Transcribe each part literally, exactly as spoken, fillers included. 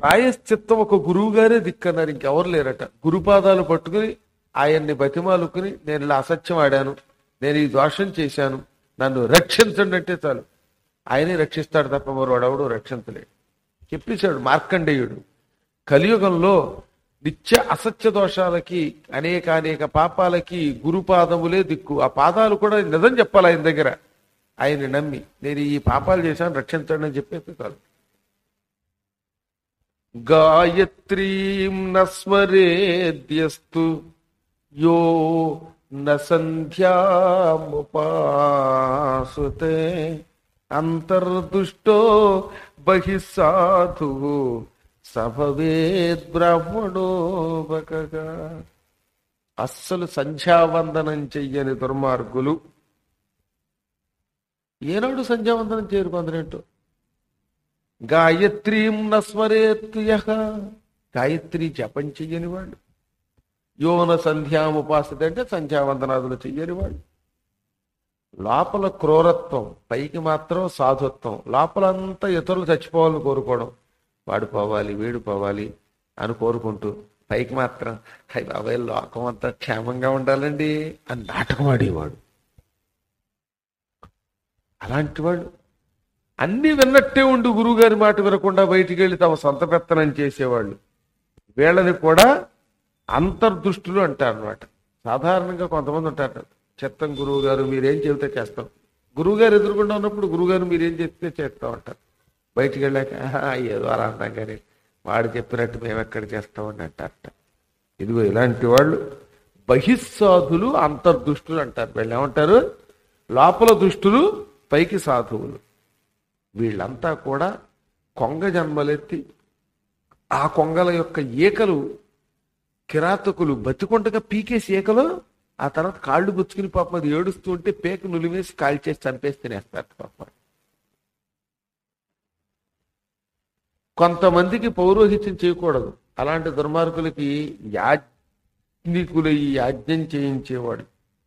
ప్రాయశ్చిత్తం ఒక గురువు గారే దిక్కన్నారు, ఇంకెవరు లేరట. గురుపాదాలు పట్టుకుని ఆయన్ని బతిమాలుకుని, నేను ఇలా అసత్యం ఆడాను, నేను ఈ దోషం చేశాను, నన్ను రక్షించండి అంటే చాలు, ఆయనే రక్షిస్తాడు తప్ప మరోడవడు రక్షించలేడు. చెప్పేశాడు మార్కండేయుడు. కలియుగంలో నిత్య అసత్య దోషాలకి, అనేక అనేక పాపాలకి గురుపాదములే దిక్కు. ఆ పాదాలు కూడా నిజం చెప్పాలి ఆయన దగ్గర. ఆయన్ని నమ్మి నేను ఈ పాపాలు చేశాను, రక్షించండి అని చెప్పేస్తే చాలు. గాయత్రీం నస్మరేద్యస్తు యో న సంధ్యాముపాసుతే అంతర్దుష్టో బహిస్సాధు సభవేద్ బ్రాహ్మణో బకగా. అస్సలు సంధ్యావందనం చెయ్యని దుర్మార్గులు ఏనాడు సంధ్యావందనం చేయరు కొందరేంటో. గాయత్రీం నస్మరేత్ యః, గాయత్రి జపం చెయ్యని వాళ్ళు. యోన సంధ్యాముపాసత అంటే సంధ్యావందనాదులు చెయ్యని వాళ్ళు. లోపల క్రూరత్వం, పైకి మాత్రం సాధుత్వం. లోపలంతా ఇతరులు చచ్చిపోవాలని కోరుకోవడం, వాడు పోవాలి వీడు పోవాలి అని కోరుకుంటూ, పైకి మాత్రం హై బాబాయ్ లోకం అంతా క్షేమంగా ఉండాలండి అని నాటకం ఆడేవాడు. అలాంటి వాళ్ళు అన్ని విన్నట్టే ఉండి గురువుగారి మాట వినకుండా బయటికి వెళ్ళి తమ సొంత పెత్తనం చేసేవాళ్ళు. వీళ్ళని కూడా అంతర్దృష్టులు అంటారు అన్నమాట. సాధారణంగా కొంతమంది ఉంటారు, చెత్తం గురువు గారు మీరేం చెబితే చేస్తాం. గురువు గారు ఎదురుకుండా ఉన్నప్పుడు గురువుగారు మీరేం చెప్తే చేస్తాం అంటారు. బయటికి వెళ్ళాక ఏదో అలా అన్నాం కానీ వాడు చెప్పినట్టు మేము ఎక్కడ చేస్తామని అంటారట. ఇదిగో ఇలాంటి వాళ్ళు బహిస్సాధులు, అంతర్దుష్టులు అంటారు. వీళ్ళు ఏమంటారు? లోపల దుష్టులు, పైకి సాధువులు. వీళ్ళంతా కూడా కొంగ జన్మలెత్తి ఆ కొంగల యొక్క ఈకలు కిరాతకులు బతికొండగా పీకేసి ఈకలు, ఆ తర్వాత కాళ్ళు గుచ్చుకుని పాపం అది ఏడుస్తూ ఉంటే పేక నులివేసి కాల్ చేసి చంపేసి తినేస్తారు పాపం. కొంతమందికి పౌరోహిత్యం చేయకూడదు. అలాంటి దుర్మార్గులకి యాజ్ఞికులు ఈ యాజ్ఞం చేయించేవాడు.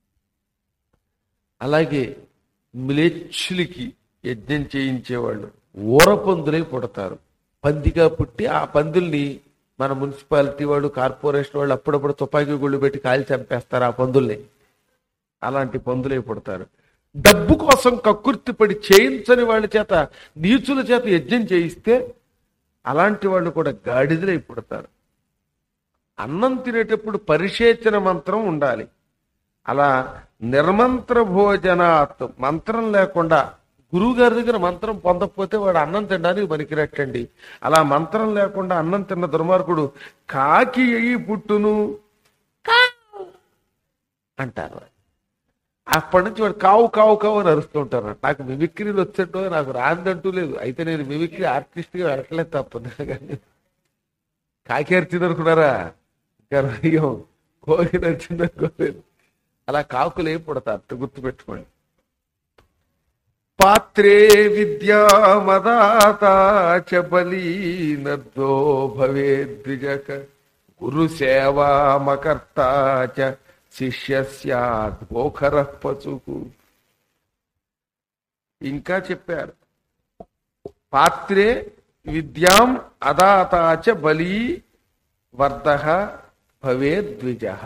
అలాగే మ్లేచ్చులకి యజ్ఞం చేయించేవాళ్ళు ఊర పందులై పుడతారు. పందిగా పుట్టి ఆ పందుల్ని మన మున్సిపాలిటీ వాళ్ళు, కార్పొరేషన్ వాళ్ళు అప్పుడప్పుడు తుపాకీ గుళ్ళు పెట్టి కాల్చి చంపేస్తారు ఆ పందుల్ని. అలాంటి పందులై పుడతారు. డబ్బు కోసం కక్కుర్తి పడి చేయించని వాళ్ళ చేత, నీచుల చేత యజ్ఞం చేయిస్తే అలాంటి వాళ్ళు కూడా గాడిదలై పుడతారు. అన్నం తినేటప్పుడు పరిశేచన మంత్రం ఉండాలి. అలా నిర్మంత్ర భోజనాత్, మంత్రం లేకుండా గురువు గారి దగ్గర మంత్రం పొందకపోతే వాడు అన్నం తినడానికి పనికిరట్టండి. అలా మంత్రం లేకుండా అన్నం తిన్న దుర్మార్గుడు కాకి అయి పుట్టును అంటారు. అప్పటి నుంచి వాడు కావు కావు కావు అని అరుస్తూ ఉంటారు. నాకు మిమిక్రీలు వచ్చేటో నాకు రాందంటూ లేదు. అయితే నేను మిమిక్రీ ఆర్టిస్ట్గా వెళ్ళట్లేదు తప్పదు. కానీ కాకి అరిచింది అనుకున్నారా? ఇంకా కోకి నచ్చింది అనుకోలేదు. అలా కాకులు ఏం పుడతారు గుర్తుపెట్టుకోండి. పాత్రే విద్యామదాత చ బలీనర్దో భవేద్విజక గురు సేవామకర్త చ శిష్యస్యాద్ గోఖరః పశుః. ఇంకా చెప్పారు, పాత్రే విద్యాం అదాత చ బలీ వర్ధః భవేద్విజః.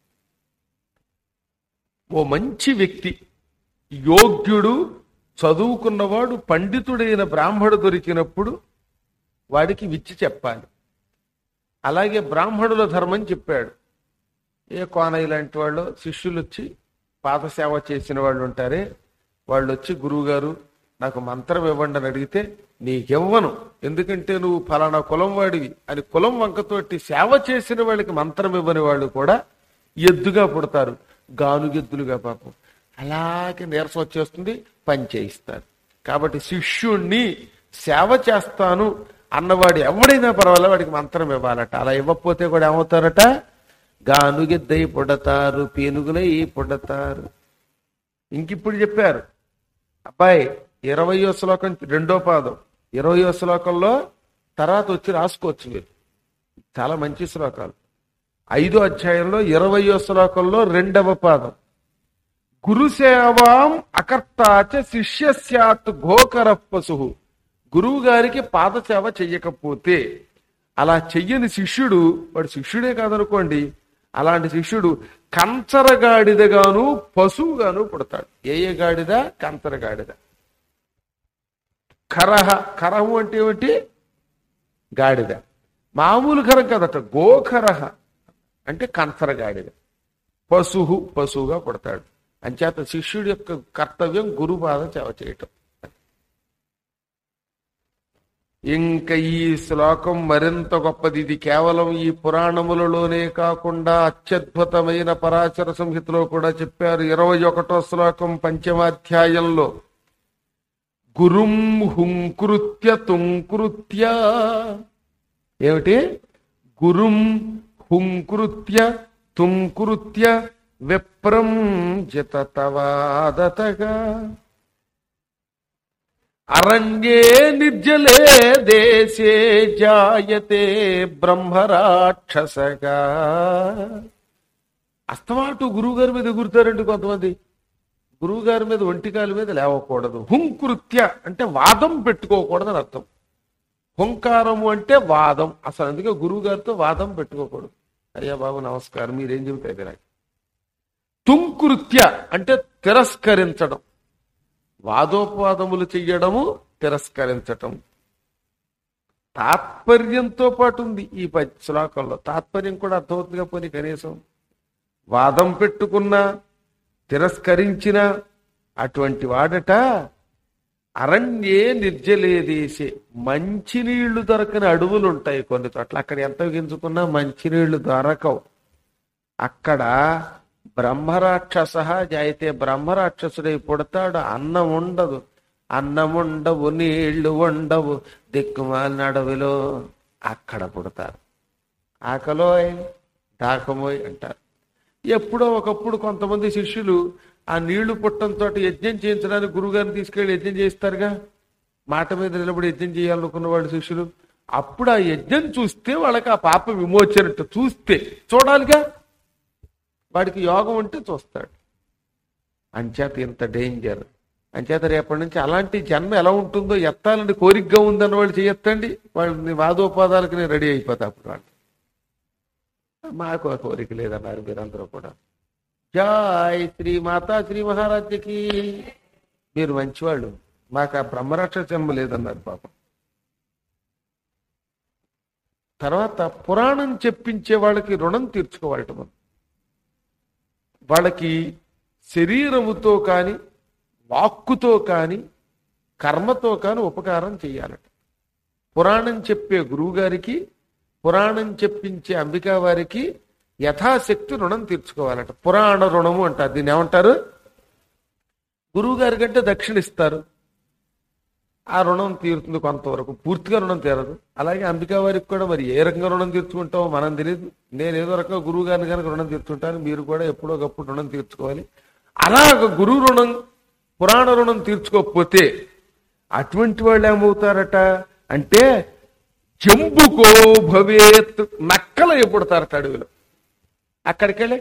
ఓ మంచి వ్యక్తి, యోగ్యుడు, చదువుకున్నవాడు, పండితుడైన బ్రాహ్మడు దొరికినప్పుడు వాడికి విచ్చి చెప్పాలి. అలాగే బ్రాహ్మణుల ధర్మం చెప్పాడు. ఏ కోనయ్య లాంటి వాళ్ళు శిష్యులు వచ్చి పాదసేవ చేసిన వాళ్ళు ఉంటారే, వాళ్ళు వచ్చి గురువుగారు నాకు మంత్రం ఇవ్వండి అని అడిగితే నీకివ్వను, ఎందుకంటే నువ్వు ఫలానా కులం వాడివి అని కులం వంకతోటి సేవ చేసిన వాళ్ళకి మంత్రం ఇవ్వని వాళ్ళు కూడా ఎద్దుగా పుడతారు, గానుగెద్దులుగా. పాపం అలాగే నీరసం వచ్చేస్తుంది, పని చేయిస్తారు. కాబట్టి శిష్యుణ్ణి సేవ చేస్తాను అన్నవాడు ఎవడైనా పర్వాలే వాడికి మంత్రం ఇవ్వాలట. అలా ఇవ్వకపోతే కూడా ఏమవుతారట? గానుగెద్దై పుడతారు, పీనుగులై పుడతారు. ఇంకిప్పుడు చెప్పారు అబ్బాయి ఇరవయో శ్లోకం రెండో పాదం, ఇరవయో శ్లోకంలో తర్వాత వచ్చి రాసుకోవచ్చు మీరు, చాలా మంచి శ్లోకాలు. ఐదో అధ్యాయంలో ఇరవయో శ్లోకంలో రెండవ పాదం, గురుసేవాం అకర్తాచ శిష్యస్యాత్ గోకరః పశుః. గురువు గారికి పాదసేవ చెయ్యకపోతే అలా చెయ్యని శిష్యుడు, వాడు శిష్యుడే కాదనుకోండి, అలాంటి శిష్యుడు కంచరగాడిదగాను పశువుగాను పుడతాడు. ఏ ఏ గాడిద? కంచరగాడిద. కరహ, కరహము అంటే ఏమిటి? గాడిద. మామూలు కరం కదట, గోకరహ అంటే కంచరగాడిద. పశువు, పశువుగా పుడతాడు. అంచేత శిష్యుడి యొక్క కర్తవ్యం గురుపాదం సేవ చేయటం. ఇంకా ఈ శ్లోకం మరింత గొప్పది. ఇది కేవలం ఈ పురాణములలోనే కాకుండా అత్యద్భుతమైన పరాశర సంహితలో కూడా చెప్పారు. ఇరవై ఒకటో శ్లోకం పంచమాధ్యాయంలో గురుం హుంకృత్య తుంకృత్య. ఏమిటి? గురుం హుంకృత్య తుంకృత్య విప్రం జితతవాదతగా అరణ్యే నిర్జలే దేశే జాయతే బ్రహ్మరాక్షసగా. అస్తమాటు గురువు గారి మీద ఎగురుతారండి కొంతమంది. గురువు గారి మీద ఒంటికాల మీద లేవకూడదు. హుంకృత్య అంటే వాదం పెట్టుకోకూడదని అర్థం. హుంకారము అంటే వాదం. అసలు అందుకే గురువు గారితో వాదం పెట్టుకోకూడదు. అయ్యా బాబు నమస్కారం, మీరేం చెబుతారు నాకు. తుంకృత్య అంటే తిరస్కరించడం. వాదోపవాదములు చెయ్యడము, తిరస్కరించటం. తాత్పర్యంతో పాటు ఉంది ఈ శ్లోకంలో. తాత్పర్యం కూడా అర్థమవుతుందిగా పోనీ కనీసం. వాదం పెట్టుకున్నా, తిరస్కరించిన అటువంటి వాడట అరణ్యే నిర్జలే దేశే. మంచినీళ్లు దొరకని అడవులు ఉంటాయి కొన్ని చోట్ల. అక్కడ ఎంత గింజుకున్నా మంచినీళ్లు దొరకవు. అక్కడ బ్రహ్మరాక్షస జాయితే, బ్రహ్మరాక్షసుడై పుడతాడు. అన్నం ఉండదు, అన్నం ఉండవు, నీళ్లు ఉండవు, దిక్కుమాలిన అడవిలో అక్కడ పుడతారు. ఆకలోయ్ దాకమోయ్ అంటారు. ఎప్పుడో ఒకప్పుడు కొంతమంది శిష్యులు ఆ నీళ్లు పుట్టంతో యజ్ఞం చేయించడానికి గురువుగారిని తీసుకెళ్లి యజ్ఞం చేస్తారుగా. మాట మీద నిలబడి యజ్ఞం చేయాలనుకున్న వాళ్ళు శిష్యులు. అప్పుడు ఆ యజ్ఞం చూస్తే వాళ్ళకి ఆ పాప విమోచనట్టు చూస్తే చూడాలిగా. వాడికి యోగం ఉంటే చూస్తాడు. అంచేత ఇంత డేంజర్. అంచేత రేపటి నుంచి అలాంటి జన్మ ఎలా ఉంటుందో ఎత్తాలని కోరికగా ఉందన్న వాళ్ళు చేయొత్తండి. వాళ్ళని వాదోపాదాలకు నేను రెడీ అయిపోతా. అప్పుడు వాళ్ళు మాకు ఆ కోరిక లేదన్నారు మీరందరూ కూడా. జై శ్రీ మాతా శ్రీ మహారాజ్యకి. మీరు మంచివాళ్ళు, మాకు ఆ బ్రహ్మరాక్షస జన్మ లేదన్నారు పాపం. తర్వాత పురాణం చెప్పించే వాళ్ళకి రుణం తీర్చుకోవాలట మనం. వాళ్ళకి శరీరముతో కానీ, వాక్కుతో కానీ, కర్మతో కానీ ఉపకారం చేయాలట. పురాణం చెప్పే గురువు గారికి, పురాణం చెప్పించే అంబికా వారికి యథాశక్తి రుణం తీర్చుకోవాలట. పురాణ రుణము అంటారు. దీన్ని ఏమంటారు? గురువు గారి కంటే దక్షిణ ఇస్తారు, ఆ రుణం తీరుతుంది కొంతవరకు. పూర్తిగా రుణం తీరదు. అలాగే అంబికా వారికి కూడా మరి ఏ రకంగా రుణం తీర్చుకుంటామో మనం తెలియదు. నేను ఏదో రకంగా గురువు గారిని కనుక రుణం తీర్చుకుంటాను, మీరు కూడా ఎప్పుడో ఒకప్పుడు రుణం తీర్చుకోవాలి. అలాగ గురువు రుణం, పురాణ రుణం తీర్చుకోకపోతే అటువంటి వాళ్ళు ఏమవుతారట అంటే జంబుకో భవేత్, నక్కల ఎప్పుడతారట అడవిలో. అక్కడికి వెళ్ళి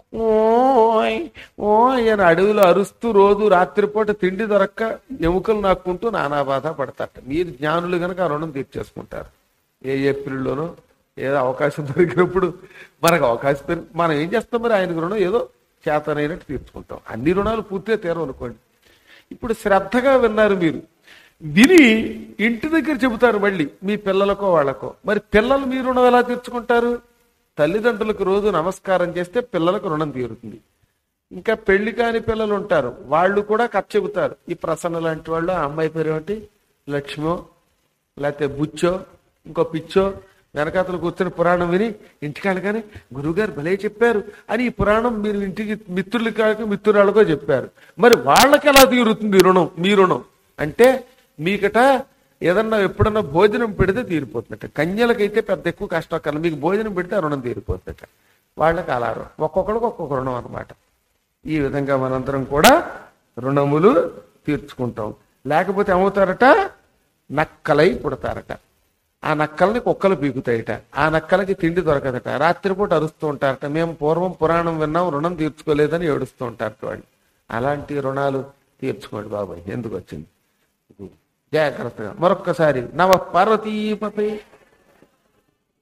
ఓయ్ ఓయ్ అని అడవిలో అరుస్తూ రోజు రాత్రిపూట తిండి దొరక్క ఎముకలు నాక్కుంటూ నానా బాధ పడతారట. మీరు జ్ఞానులు కనుక ఆ రుణం తీర్చేసుకుంటారు. ఏ ఏప్రిల్లోనో ఏదో అవకాశం దొరికినప్పుడు, మనకు అవకాశం దొరికి మనం ఏం చేస్తాం మరి? ఆయనకు రుణం ఏదో చేతనైనట్టు తీర్చుకుంటాం. అన్ని రుణాలు పూర్తిగా తీరవు అనుకోండి. ఇప్పుడు శ్రద్ధగా విన్నారు మీరు. విని ఇంటి దగ్గర చెబుతారు మళ్ళీ మీ పిల్లలకో వాళ్ళకో. మరి పిల్లలు మీ రుణం ఎలా తీర్చుకుంటారు? తల్లిదండ్రులకు రోజు నమస్కారం చేస్తే పిల్లలకు రుణం తీరుతుంది. ఇంకా పెళ్లి కాని పిల్లలు ఉంటారు, వాళ్ళు కూడా కథ చెబుతారు. ఈ ప్రసన్న లాంటి వాళ్ళు, ఆ అమ్మాయి పేరు ఏమిటి, లక్ష్మో లేకపోతే బుచ్చో ఇంకో పిచ్చో, వెనకాతలు కూర్చొని పురాణం విని ఇంటికాడ కానీ గురువుగారు భలే చెప్పారు అని ఈ పురాణం మీరు ఇంటికి మిత్రులు కాక మిత్రురాళ్ళకో చెప్పారు. మరి వాళ్ళకి ఎలా తీరుతుంది రుణం? మీ రుణం అంటే మీకట ఏదన్నా ఎప్పుడన్నా భోజనం పెడితే తీరిపోతుందట. కన్యలకైతే పెద్ద ఎక్కువ కష్టం కల, మీకు భోజనం పెడితే ఆ రుణం తీరిపోతుందట. వాళ్ళకి అలా ఒక్కొక్కడికి ఒక్కొక్క రుణం అనమాట. ఈ విధంగా మనందరం కూడా రుణములు తీర్చుకుంటాం. లేకపోతే ఏమవుతారట? నక్కలై పుడతారట. ఆ నక్కల్ని కుక్కలు పీకుతాయట. ఆ నక్కలకి తిండి దొరకదట. రాత్రిపూట అరుస్తూ ఉంటారట, మేము పూర్వం పురాణం విన్నాం, రుణం తీర్చుకోలేదని ఏడుస్తూ ఉంటారట వాళ్ళు. అలాంటి రుణాలు తీర్చుకోండి బాబాయ్. ఎందుకు వచ్చింది జాగ్రత్తగా. మరొక్కసారి నవ పార్వతీపతే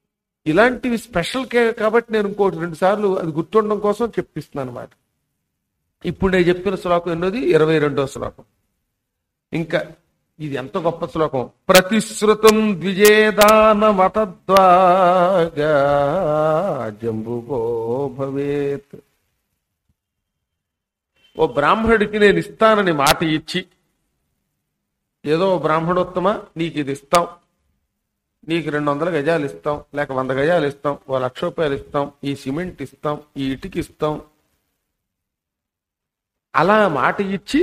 ఇలాంటివి స్పెషల్ కే కాబట్టి నేను ఇంకోటి రెండు సార్లు అది గుర్తుండడం కోసం చెప్పిస్తున్నాను అనమాట. ఇప్పుడు నేను చెప్పిన శ్లోకం ఎన్నోది ఇరవై రెండో శ్లోకం. ఇంకా ఇది ఎంత గొప్ప శ్లోకం. ప్రతిశ్రుతం ద్విజేదాన మతద్వాగా జంబుకో భవేత్. ఓ బ్రాహ్మణుడికి నేను ఇస్తానని మాట ఇచ్చి, ఏదో బ్రాహ్మణోత్తమ నీకు ఇది ఇస్తాం, నీకు రెండు వందల గజాలు ఇస్తాం, లేక వంద గజాలు ఇస్తాం, ఓ లక్ష రూపాయలు ఇస్తాం, ఈ సిమెంట్ ఇస్తాం, ఈ ఇటుకి ఇస్తాం, అలా మాట ఇచ్చి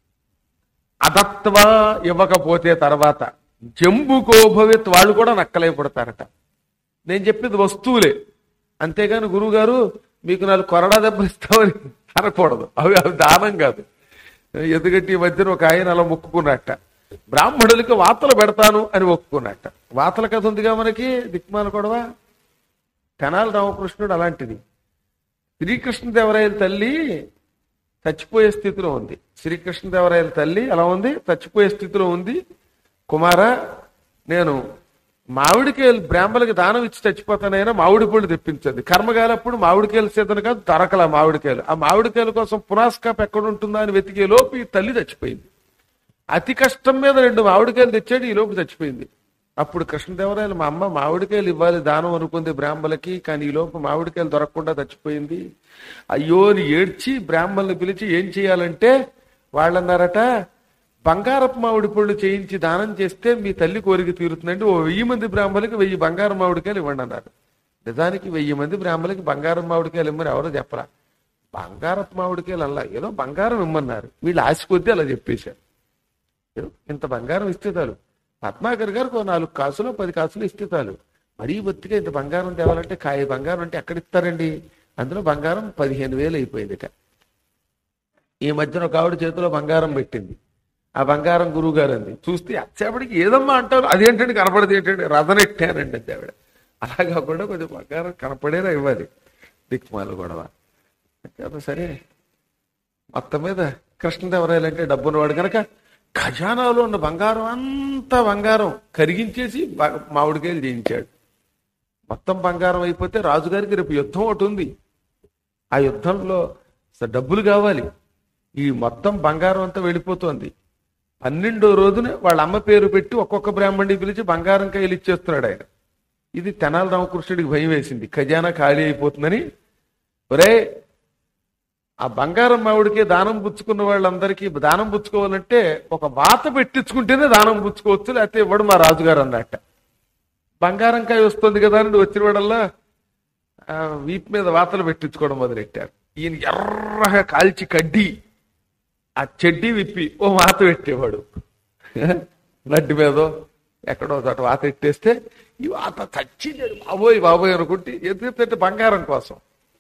అదత్వా ఇవ్వకపోతే తర్వాత జంబుకో భవేత్ వాళ్ళు కూడా నక్కలైపడతారట. నేను చెప్పేది వస్తువులే, అంతేగాని గురువు గారు మీకు నాలుగు కొరడా దెబ్బలు ఇస్తామని అనకూడదు. అవి అవి దానం కాదు. ఎందుకంటే ఈ మధ్యన ఒక ఆయన అలా మొక్కుకున్నట్ట, బ్రాహ్మణులకి వాతలు పెడతాను అని మొక్కుకున్నట్ట. వాతల కథ ఉందిగా మనకి, దిక్మాల కొడవా. తెనాలి రామకృష్ణుడు అలాంటిది. శ్రీకృష్ణదేవరాయల తల్లి చచ్చిపోయే స్థితిలో ఉంది. శ్రీకృష్ణదేవరాయల తల్లి అలా ఉంది, చచ్చిపోయే స్థితిలో ఉంది. కుమార, నేను మామిడికాయలు బ్రాహ్మణులకి దానం ఇచ్చి చచ్చిపోతానైనా మామిడి పళ్ళు తెప్పించండి. కర్మగాలప్పుడు మామిడికాయలు సీతను కాదు, దొరకల మామిడికాయలు. ఆ మామిడికాయల కోసం పునాస్కాప్ ఎక్కడ ఉంటుందా అని వెతికే లోపు ఈ తల్లి చచ్చిపోయింది. అతి కష్టం మీద రెండు మామిడికాయలు తెచ్చాడు, ఈ లోపు చచ్చిపోయింది. అప్పుడు కృష్ణదేవరాయలు మా అమ్మ మామిడికాయలు ఇవ్వాలి దానం అనుకుంది బ్రాహ్మణులకి, కానీ ఈ లోపు మామిడికాయలు దొరకకుండా చచ్చిపోయింది. అయ్యో అని ఏడ్చి బ్రాహ్మణులు పిలిచి ఏం చేయాలంటే వాళ్ళన్నారట, బంగారపు మామిడి పళ్ళు చేయించి దానం చేస్తే మీ తల్లి కోరిక తీరుతుందండి. ఓ వెయ్యి మంది బ్రాహ్మణులకి వెయ్యి బంగారం మామిడికాయలు ఇవ్వండి అన్నారు. నిజానికి వెయ్యి మంది బ్రాహ్మణులకి బంగారం మామిడికాయలు ఇమ్మని ఎవరో చెప్పరా. బంగారపు మామిడికాయలు అలా ఏదో బంగారం ఇమ్మన్నారు. వీళ్ళు ఆశ కొద్దీ అలా చెప్పేశారు. ఇంత బంగారం ఇస్తే చాలు, పద్మాకర్ గారికి ఓ నాలుగు కాసులు పది కాసులు ఇస్తే చాలు, మరీ బొత్తిగా ఇంత బంగారం తేవాలంటే కాయ బంగారం అంటే ఎక్కడ ఇస్తారండి. అందులో బంగారం పదిహేను వేలు అయిపోయిందిట. ఈ మధ్యన ఒక ఆవిడ చేతిలో బంగారం పెట్టింది. ఆ బంగారం గురువు గారు అంది. చూస్తే అచ్చేపటికి ఏదమ్మా అంటారు, అదేంటండి కనపడదు ఏంటండి, రథనెట్టానండి అంతే ఆవిడ. అలా కాకుండా కొంచెం బంగారం కనపడేలా ఇవ్వాలి. దిక్మాలు గొడవ. సరే, మొత్తం మీద కృష్ణదేవరాయలు అంటే డబ్బున్నవాడు కనుక ఖజానాలో ఉన్న బంగారం అంతా బంగారం కరిగించేసి మామిడికాయలు చేయించాడు. మొత్తం బంగారం అయిపోతే రాజుగారికి రేపు యుద్ధం ఒకటి ఉంది. ఆ యుద్ధంలో డబ్బులు కావాలి. ఈ మొత్తం బంగారం అంతా వెళ్ళిపోతుంది. పన్నెండో రోజున వాళ్ళ అమ్మ పేరు పెట్టి ఒక్కొక్క బ్రాహ్మణుడిని పిలిచి బంగారం కాయలు ఇచ్చేస్తున్నాడు ఆయన. ఇది తెనాలి రామకృష్ణుడికి భయం వేసింది, ఖజానా ఖాళీ అయిపోతుందని. ఒరే, ఆ బంగారం మామిడికే దానం పుచ్చుకున్న వాళ్ళందరికీ దానం పుచ్చుకోవాలంటే ఒక వాత పెట్టించుకుంటేనే దానం పుచ్చుకోవచ్చు, లేకపోతే ఇవ్వడు మా రాజుగారు అన్నట్ట. బంగారం కాయ వస్తుంది కదా అని వచ్చిన వాడల్లా వీపు మీద వాతలు పెట్టించుకోవడం మొదలెట్టారు. ఈయన ఎర్రగా కాల్చి కడ్డి ఆ చెడ్డీ విప్పి ఓ వాత పెట్టేవాడు. నడ్డి మీదో ఎక్కడో చోట వాత పెట్టేస్తే ఈ వాత చచ్చి బాబోయ్ బాబోయ్ అనుకుంటే ఎందుకంటే బంగారం కోసం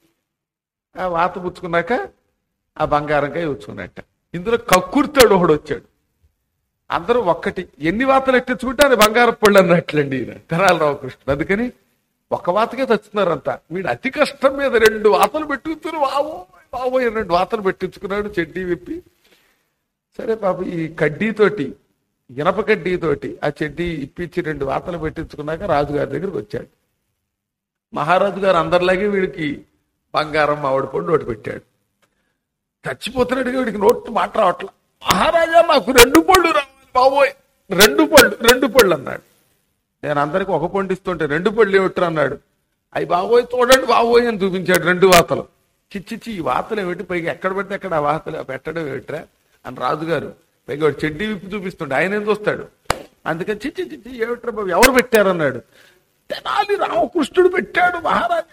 ఆ వాత పుచ్చుకున్నాక ఆ బంగారంకాయ పుచ్చుకున్నట్ట. ఇందులో కక్కుర్తాడు ఒకడు వచ్చాడు. అందరూ ఒక్కటి ఎన్ని వాతలు ఎట్టించుకుంటే అది బంగారం పళ్ళు అన్నట్లండి ఈయన తెనాలి రామకృష్ణుడు. అందుకని ఒక వాతకే తెచ్చుతున్నారంతా. వీడు అతి కష్టం మీద రెండు వాతలు పెట్టుకున్నారు. బాబో బాబో రెండు వాతలు పెట్టించుకున్నాడు చెడ్డీ విప్పి. సరే పాప ఈ కడ్డీతోటి ఇనప కడ్డీతోటి ఆ చెడ్డీ ఇప్పించి రెండు వాతలు పెట్టించుకున్నాక రాజుగారి దగ్గరికి వచ్చాడు. మహారాజు గారు అందరిలాగే వీడికి బంగారం మామిడి పండు ఒకటి పెట్టాడు. చచ్చిపోతున్నాడు, వీడికి నోటు మాట రావట్లా. మహారాజా నాకు రెండు పళ్ళు రావాలి బాబోయ్, రెండు పళ్ళు రెండు పళ్ళు అన్నాడు. నేను అందరికి ఒక పండు ఇస్తుంటే రెండు పళ్ళు ఏమిట్రా అన్నాడు. అవి బాబోయ్ చూడండి బాబోయ్ అని చూపించాడు రెండు వాతలు. చిచ్చిచ్చి ఈ వాతలు ఏమిటి, పైగా ఎక్కడ పడితే అక్కడ ఆ వాతలు పెట్టడం ఏమిట్రా అని రాజుగారు పైగా వాడు చెడ్డీ విప్పి చూపిస్తుండే ఆయన ఏం చూస్తాడు. అందుకని చిచ్చి చిచ్చి ఏమిట్రా బాబు ఎవరు పెట్టారన్నాడు. తెనాలి రామకృష్ణుడు పెట్టాడు మహారాజా.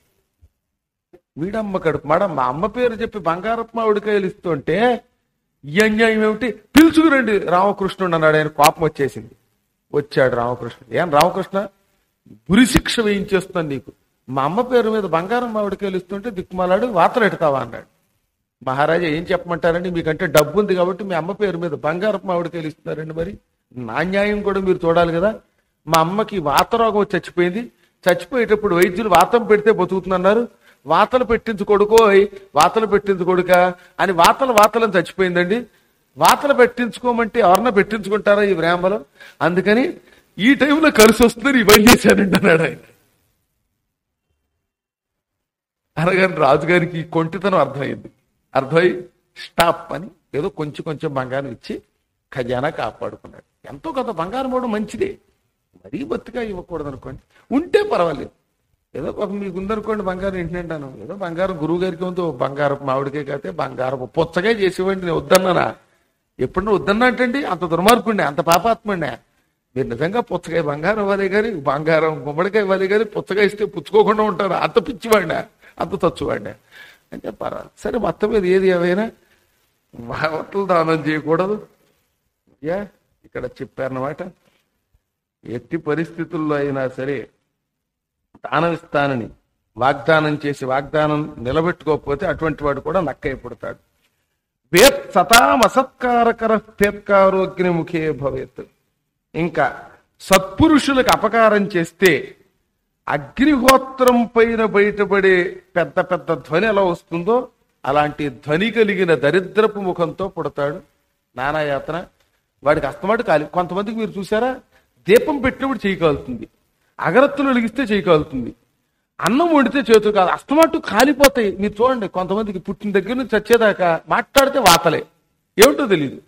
వీడమ్మ కడుపు మడ మా అమ్మ పేరు చెప్పి బంగారపు మామిడికాయలు ఇస్తుంటే ఈ అన్యాయం ఏమిటి, పిలుచుకురండి రామకృష్ణుడు అన్నాడు. ఆయన కోపం వచ్చేసింది. వచ్చాడు రామకృష్ణుడు. ఏం రామకృష్ణ, గురిశిక్ష వేయించేస్తున్నాను నీకు. మా అమ్మ పేరు మీద బంగారం మామిడికాయలు ఇస్తుంటే దిక్కుమాలాడు వాతలు ఎడతావా అన్నాడు. మహారాజా ఏం చెప్పమంటారండి, మీకంటే డబ్బు ఉంది కాబట్టి మీ అమ్మ పేరు మీద బంగారపు మామిడికాయలు ఇస్తున్నారండి. మరి నా న్యాయం కూడా మీరు చూడాలి కదా. మా అమ్మకి వాత రోగం వచ్చి చచ్చిపోయింది. చచ్చిపోయేటప్పుడు వైద్యులు వాతం పెడితే బతుకుతుందన్నారు. వాతలు పెట్టించు కొడుకోయ్ వాతలు పెట్టించు కొడుక అని వాతలు వాతలను చచ్చిపోయిందండి. వాతలు పెట్టించుకోమంటే ఎవరన్నా పెట్టించుకుంటారా ఈ బ్రాహ్మణం, అందుకని ఈ టైంలో కలిసి వస్తుందని ఇవన్నీ చేశానండి అన్నాడు ఆయన. అనగానే రాజుగారికి కొంటితనం అర్థమైంది. అర్థమై స్టాప్ అని ఏదో కొంచెం కొంచెం బంగారం ఇచ్చి ఖజానా కాపాడుకున్నాడు. ఎంతో కొంత బంగారం ఇవ్వడం మంచిదే, మరీ బొత్తిగా ఇవ్వకూడదు అనుకోండి. ఉంటే పర్వాలేదు, ఏదో ఒక మీకు ఉందనుకోండి బంగారం ఏంటంటాను, ఏదో బంగారం గురువు గారికి ఉంది, బంగారపు మామిడికే కాతే బంగారపు పుచ్చగా చేసేవాడిని. నేను వద్దన్నానా? ఎప్పుడన్నా వద్దన్నా అంటండి? అంత దుర్మార్గుండే, అంత పాపాత్మండే. మీరు నిజంగా పుచ్చకాయ బంగారం ఇవ్వాలి కానీ, బంగారం గుమ్మడికాయ ఇవ్వాలి కానీ, పుచ్చకాయ ఇస్తే పుచ్చుకోకుండా ఉంటారు. అంత పిచ్చివాడినా, అంత తచ్చువాడినా అంటే పర్వాలేదు. సరే, మొత్తం మీద ఏది ఏవైనా భాగవతులు దానం చేయకూడదు. యా ఇక్కడ చెప్పారన్నమాట. ఎట్టి పరిస్థితుల్లో అయినా సరే దానం ఇస్తానని వాగ్దానం చేసి వాగ్దానం నిలబెట్టుకోకపోతే అటువంటి వాడు కూడా నక్కైపడతాడు. వేత్ సతామసత్కారకర పేత్కారోగ్నిముఖే భవేత్. ఇంకా సత్పురుషులకు అపకారం చేస్తే అగ్నిహోత్రం పైన బయటపడే పెద్ద పెద్ద ధ్వని ఎలా వస్తుందో అలాంటి ధ్వని కలిగిన దరిద్రపు ముఖంతో పుడతాడు. నానాయాతన. వాడికి అస్తమాటు కాలి. కొంతమందికి మీరు చూసారా, దీపం పెట్టినప్పుడు చేయి కాలుతుంది, అగరత్తులు వెలిగిస్తే చేయి కాలుతుంది, అన్నం వండితే చేతులు కాదు, అస్తమాటు కాలిపోతాయి. మీరు చూడండి, కొంతమందికి పుట్టిన దగ్గర నుంచి చచ్చేదాకా మాట్లాడితే వాతలే, ఏమిటో తెలీదు,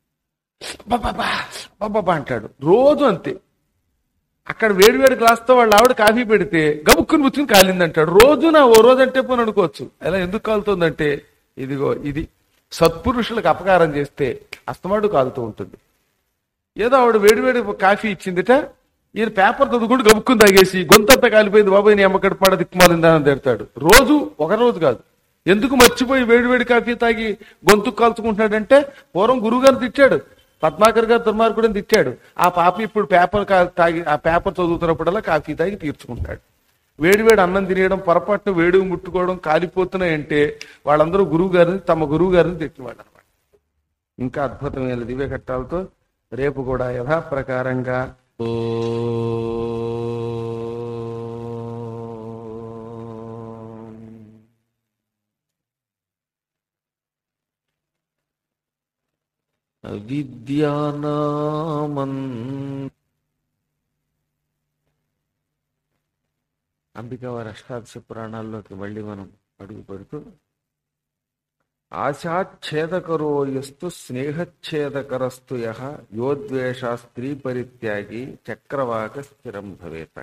బాబా బాబా అంటాడు రోజు. అంతే. అక్కడ వేడివేడి గ్లాస్తో వాళ్ళు ఆవిడ కాఫీ పెడితే గబుక్కుని పుచ్చుకుని కాలిందంటాడు. రోజున ఓ రోజు అంటే పోని అనుకోవచ్చు. అలా ఎందుకు కాలుతుందంటే ఇదిగో ఇది సత్పురుషులకు అపకారం చేస్తే అస్తమాటు కాలుతూ ఉంటుంది. ఏదో ఆవిడ వేడివేడి కాఫీ ఇచ్చిందిట, ఈయన పేపర్ చదువుకుంటూ గబుక్కుని తాగేసి గొంతంతా కాలిపోయింది, బాబాయ్ నీ అమ్మకడి పాడ దిక్కుమాలిందని తిడతాడు. రోజు, ఒక రోజు కాదు. ఎందుకు మర్చిపోయి వేడివేడి కాఫీ తాగి గొంతుకు కాల్చుకుంటున్నాడంటే పూర్వం గురువు గారు తిట్టాడు, పద్మాకర్ గారు దుర్మార్గుడని తిట్టాడు. ఆ పాప ఇప్పుడు పేపర్ తాగి ఆ పేపర్ చదువుతున్నప్పుడల్లా కాఫీ తాగి తీర్చుకుంటాడు. వేడివేడి అన్నం తినేయడం, పొరపాటున వేడివి ముట్టుకోవడం, కాలిపోతున్నాయంటే వాళ్ళందరూ గురువు గారిని తమ గురువు గారిని తిట్టినవాడు అనమాట. ఇంకా అద్భుతమైన దివ్య ఘట్టాలతో రేపు కూడా యథాప్రకారంగా విద్యానామన్ అంబికావారి అష్టాదశ పురాణాల్లోకి మళ్ళీ మనం అడుగు పెడుతూ, ఆశాచ్ఛేదకరో యస్తు స్నేహచ్ఛేదకరస్తు యః యోద్వేష స్త్రీ పరిత్యాగి చక్రవాక స్థిరం భవేత.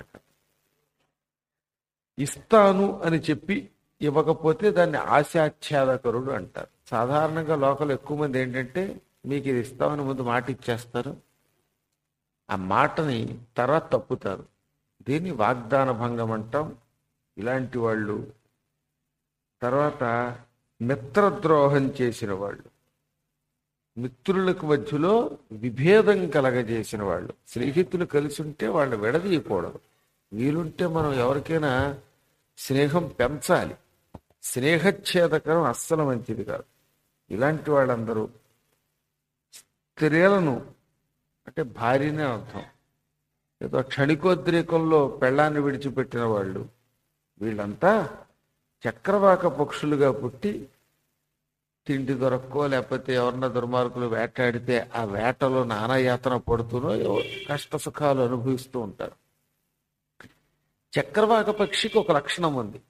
ఇస్తాను అని చెప్పి ఇవ్వకపోతే దాన్ని ఆశాచ్ఛేదకరుడు అంటారు. సాధారణంగా లోకల్ ఎక్కువ మంది ఏంటంటే మీకు ఇది ఇస్తామని ముందు మాట ఇచ్చేస్తారు, ఆ మాటని తర్వాత తప్పుతారు. దీన్ని వాగ్దాన భంగం అంటాం. ఇలాంటి వాళ్ళు తర్వాత మిత్రద్రోహం చేసిన వాళ్ళు, మిత్రులకు మధ్యలో విభేదం కలగజేసిన వాళ్ళు. స్నేహితులు కలిసి ఉంటే వాళ్ళు విడదీయకూడదు. వీలుంటే మనం ఎవరికైనా స్నేహం పెంచాలి. స్నేహచ్ఛేదకరం అస్సలు మంచిది కాదు. ఇలాంటి వాళ్ళందరూ స్త్రీలను, అంటే భార్యనే అర్థం, ఏదో క్షణికోద్రేకంలో పెళ్ళాన్ని విడిచిపెట్టిన వాళ్ళు, వీళ్ళంతా చక్రవాక పక్షులుగా పుట్టి తిండి దొరక్కో లేకపోతే ఎవరన్నా దుర్మార్గులు వేటాడితే ఆ వేటలో నానాయాతన పడుతూనో కష్ట సుఖాలు అనుభవిస్తూ ఉంటారు. చక్రవాక పక్షికి ఒక లక్షణం ఉంది,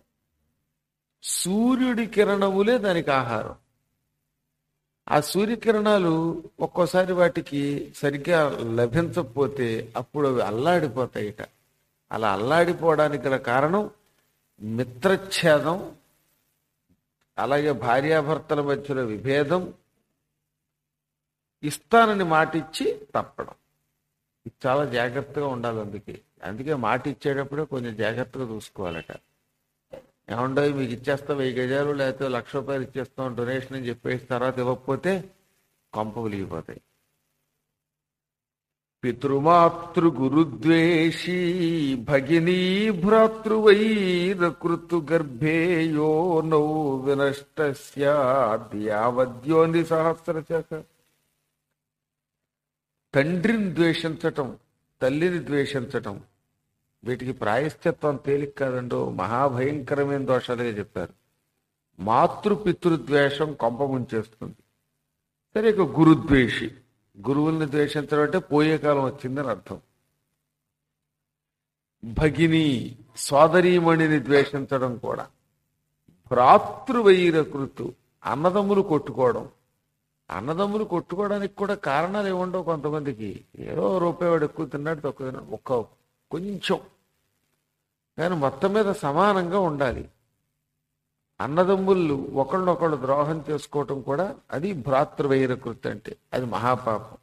సూర్యుడి కిరణములే దానికి ఆహారం. ఆ సూర్యకిరణాలు ఒక్కోసారి వాటికి సరిగ్గా లభించకపోతే అప్పుడు అవి అల్లాడిపోతాయిట. అలా అల్లాడిపోవడానికి గల కారణం మిత్రఛేదం, అలాగే భార్యాభర్తల మధ్యలో విభేదం, ఇస్తానని మాటిచ్చి తప్పడం. ఇది చాలా జాగ్రత్తగా ఉండాలి. అందుకే అందుకే మాట ఇచ్చేటప్పుడే కొంచెం జాగ్రత్తగా చూసుకోవాలట. ఏమండో మీకు ఇచ్చేస్తాం వెయ్యి గజాలు లేకపోతే లక్ష రూపాయలు ఇచ్చేస్తాం డొనేషన్ అని చెప్పేసి తర్వాత ఇవ్వకపోతే కొంప వెలిగిపోతాయి. పితృమాతృ గురుద్వేషీ భగినీ భ్రాతృవైరకృతు గర్భే యో నౌ వినష్టస్యాద్యావద్యోని సహస్రశక. తండ్రిని ద్వేషించటం, తల్లిని ద్వేషించటం, వీటికి ప్రాయశ్చిత్వం తేలిక కాదండో, మహాభయంకరమైన దోషాలుగా చెప్పారు. మాతృపితృద్వేషం కొంప ముంచేస్తుంది. సరే, ఇక గురుద్వేషి, గురువుల్ని ద్వేషించడం అంటే పోయే కాలం వచ్చిందని అర్థం. భగిని, సోదరీమణిని ద్వేషించడం కూడా. భ్రాతృవైరకృతు, అన్నదమ్ములు కొట్టుకోవడం. అన్నదమ్ములు కొట్టుకోవడానికి కూడా కారణాలు ఏముండవు కొంతమందికి. ఏదో రూపాయి వాడు ఎక్కువ తిన్నాడు, తక్కువ తిన్నాడు, ఒక్క కొంచెం, కానీ మొత్తం మీద సమానంగా ఉండాలి. అన్నదమ్ములు ఒకళ్ళొకళ్ళు ద్రోహం చేసుకోవటం కూడా అది భ్రాతృవైరకృతి, అంటే అది మహాపాపం.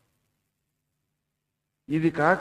ఇది కాక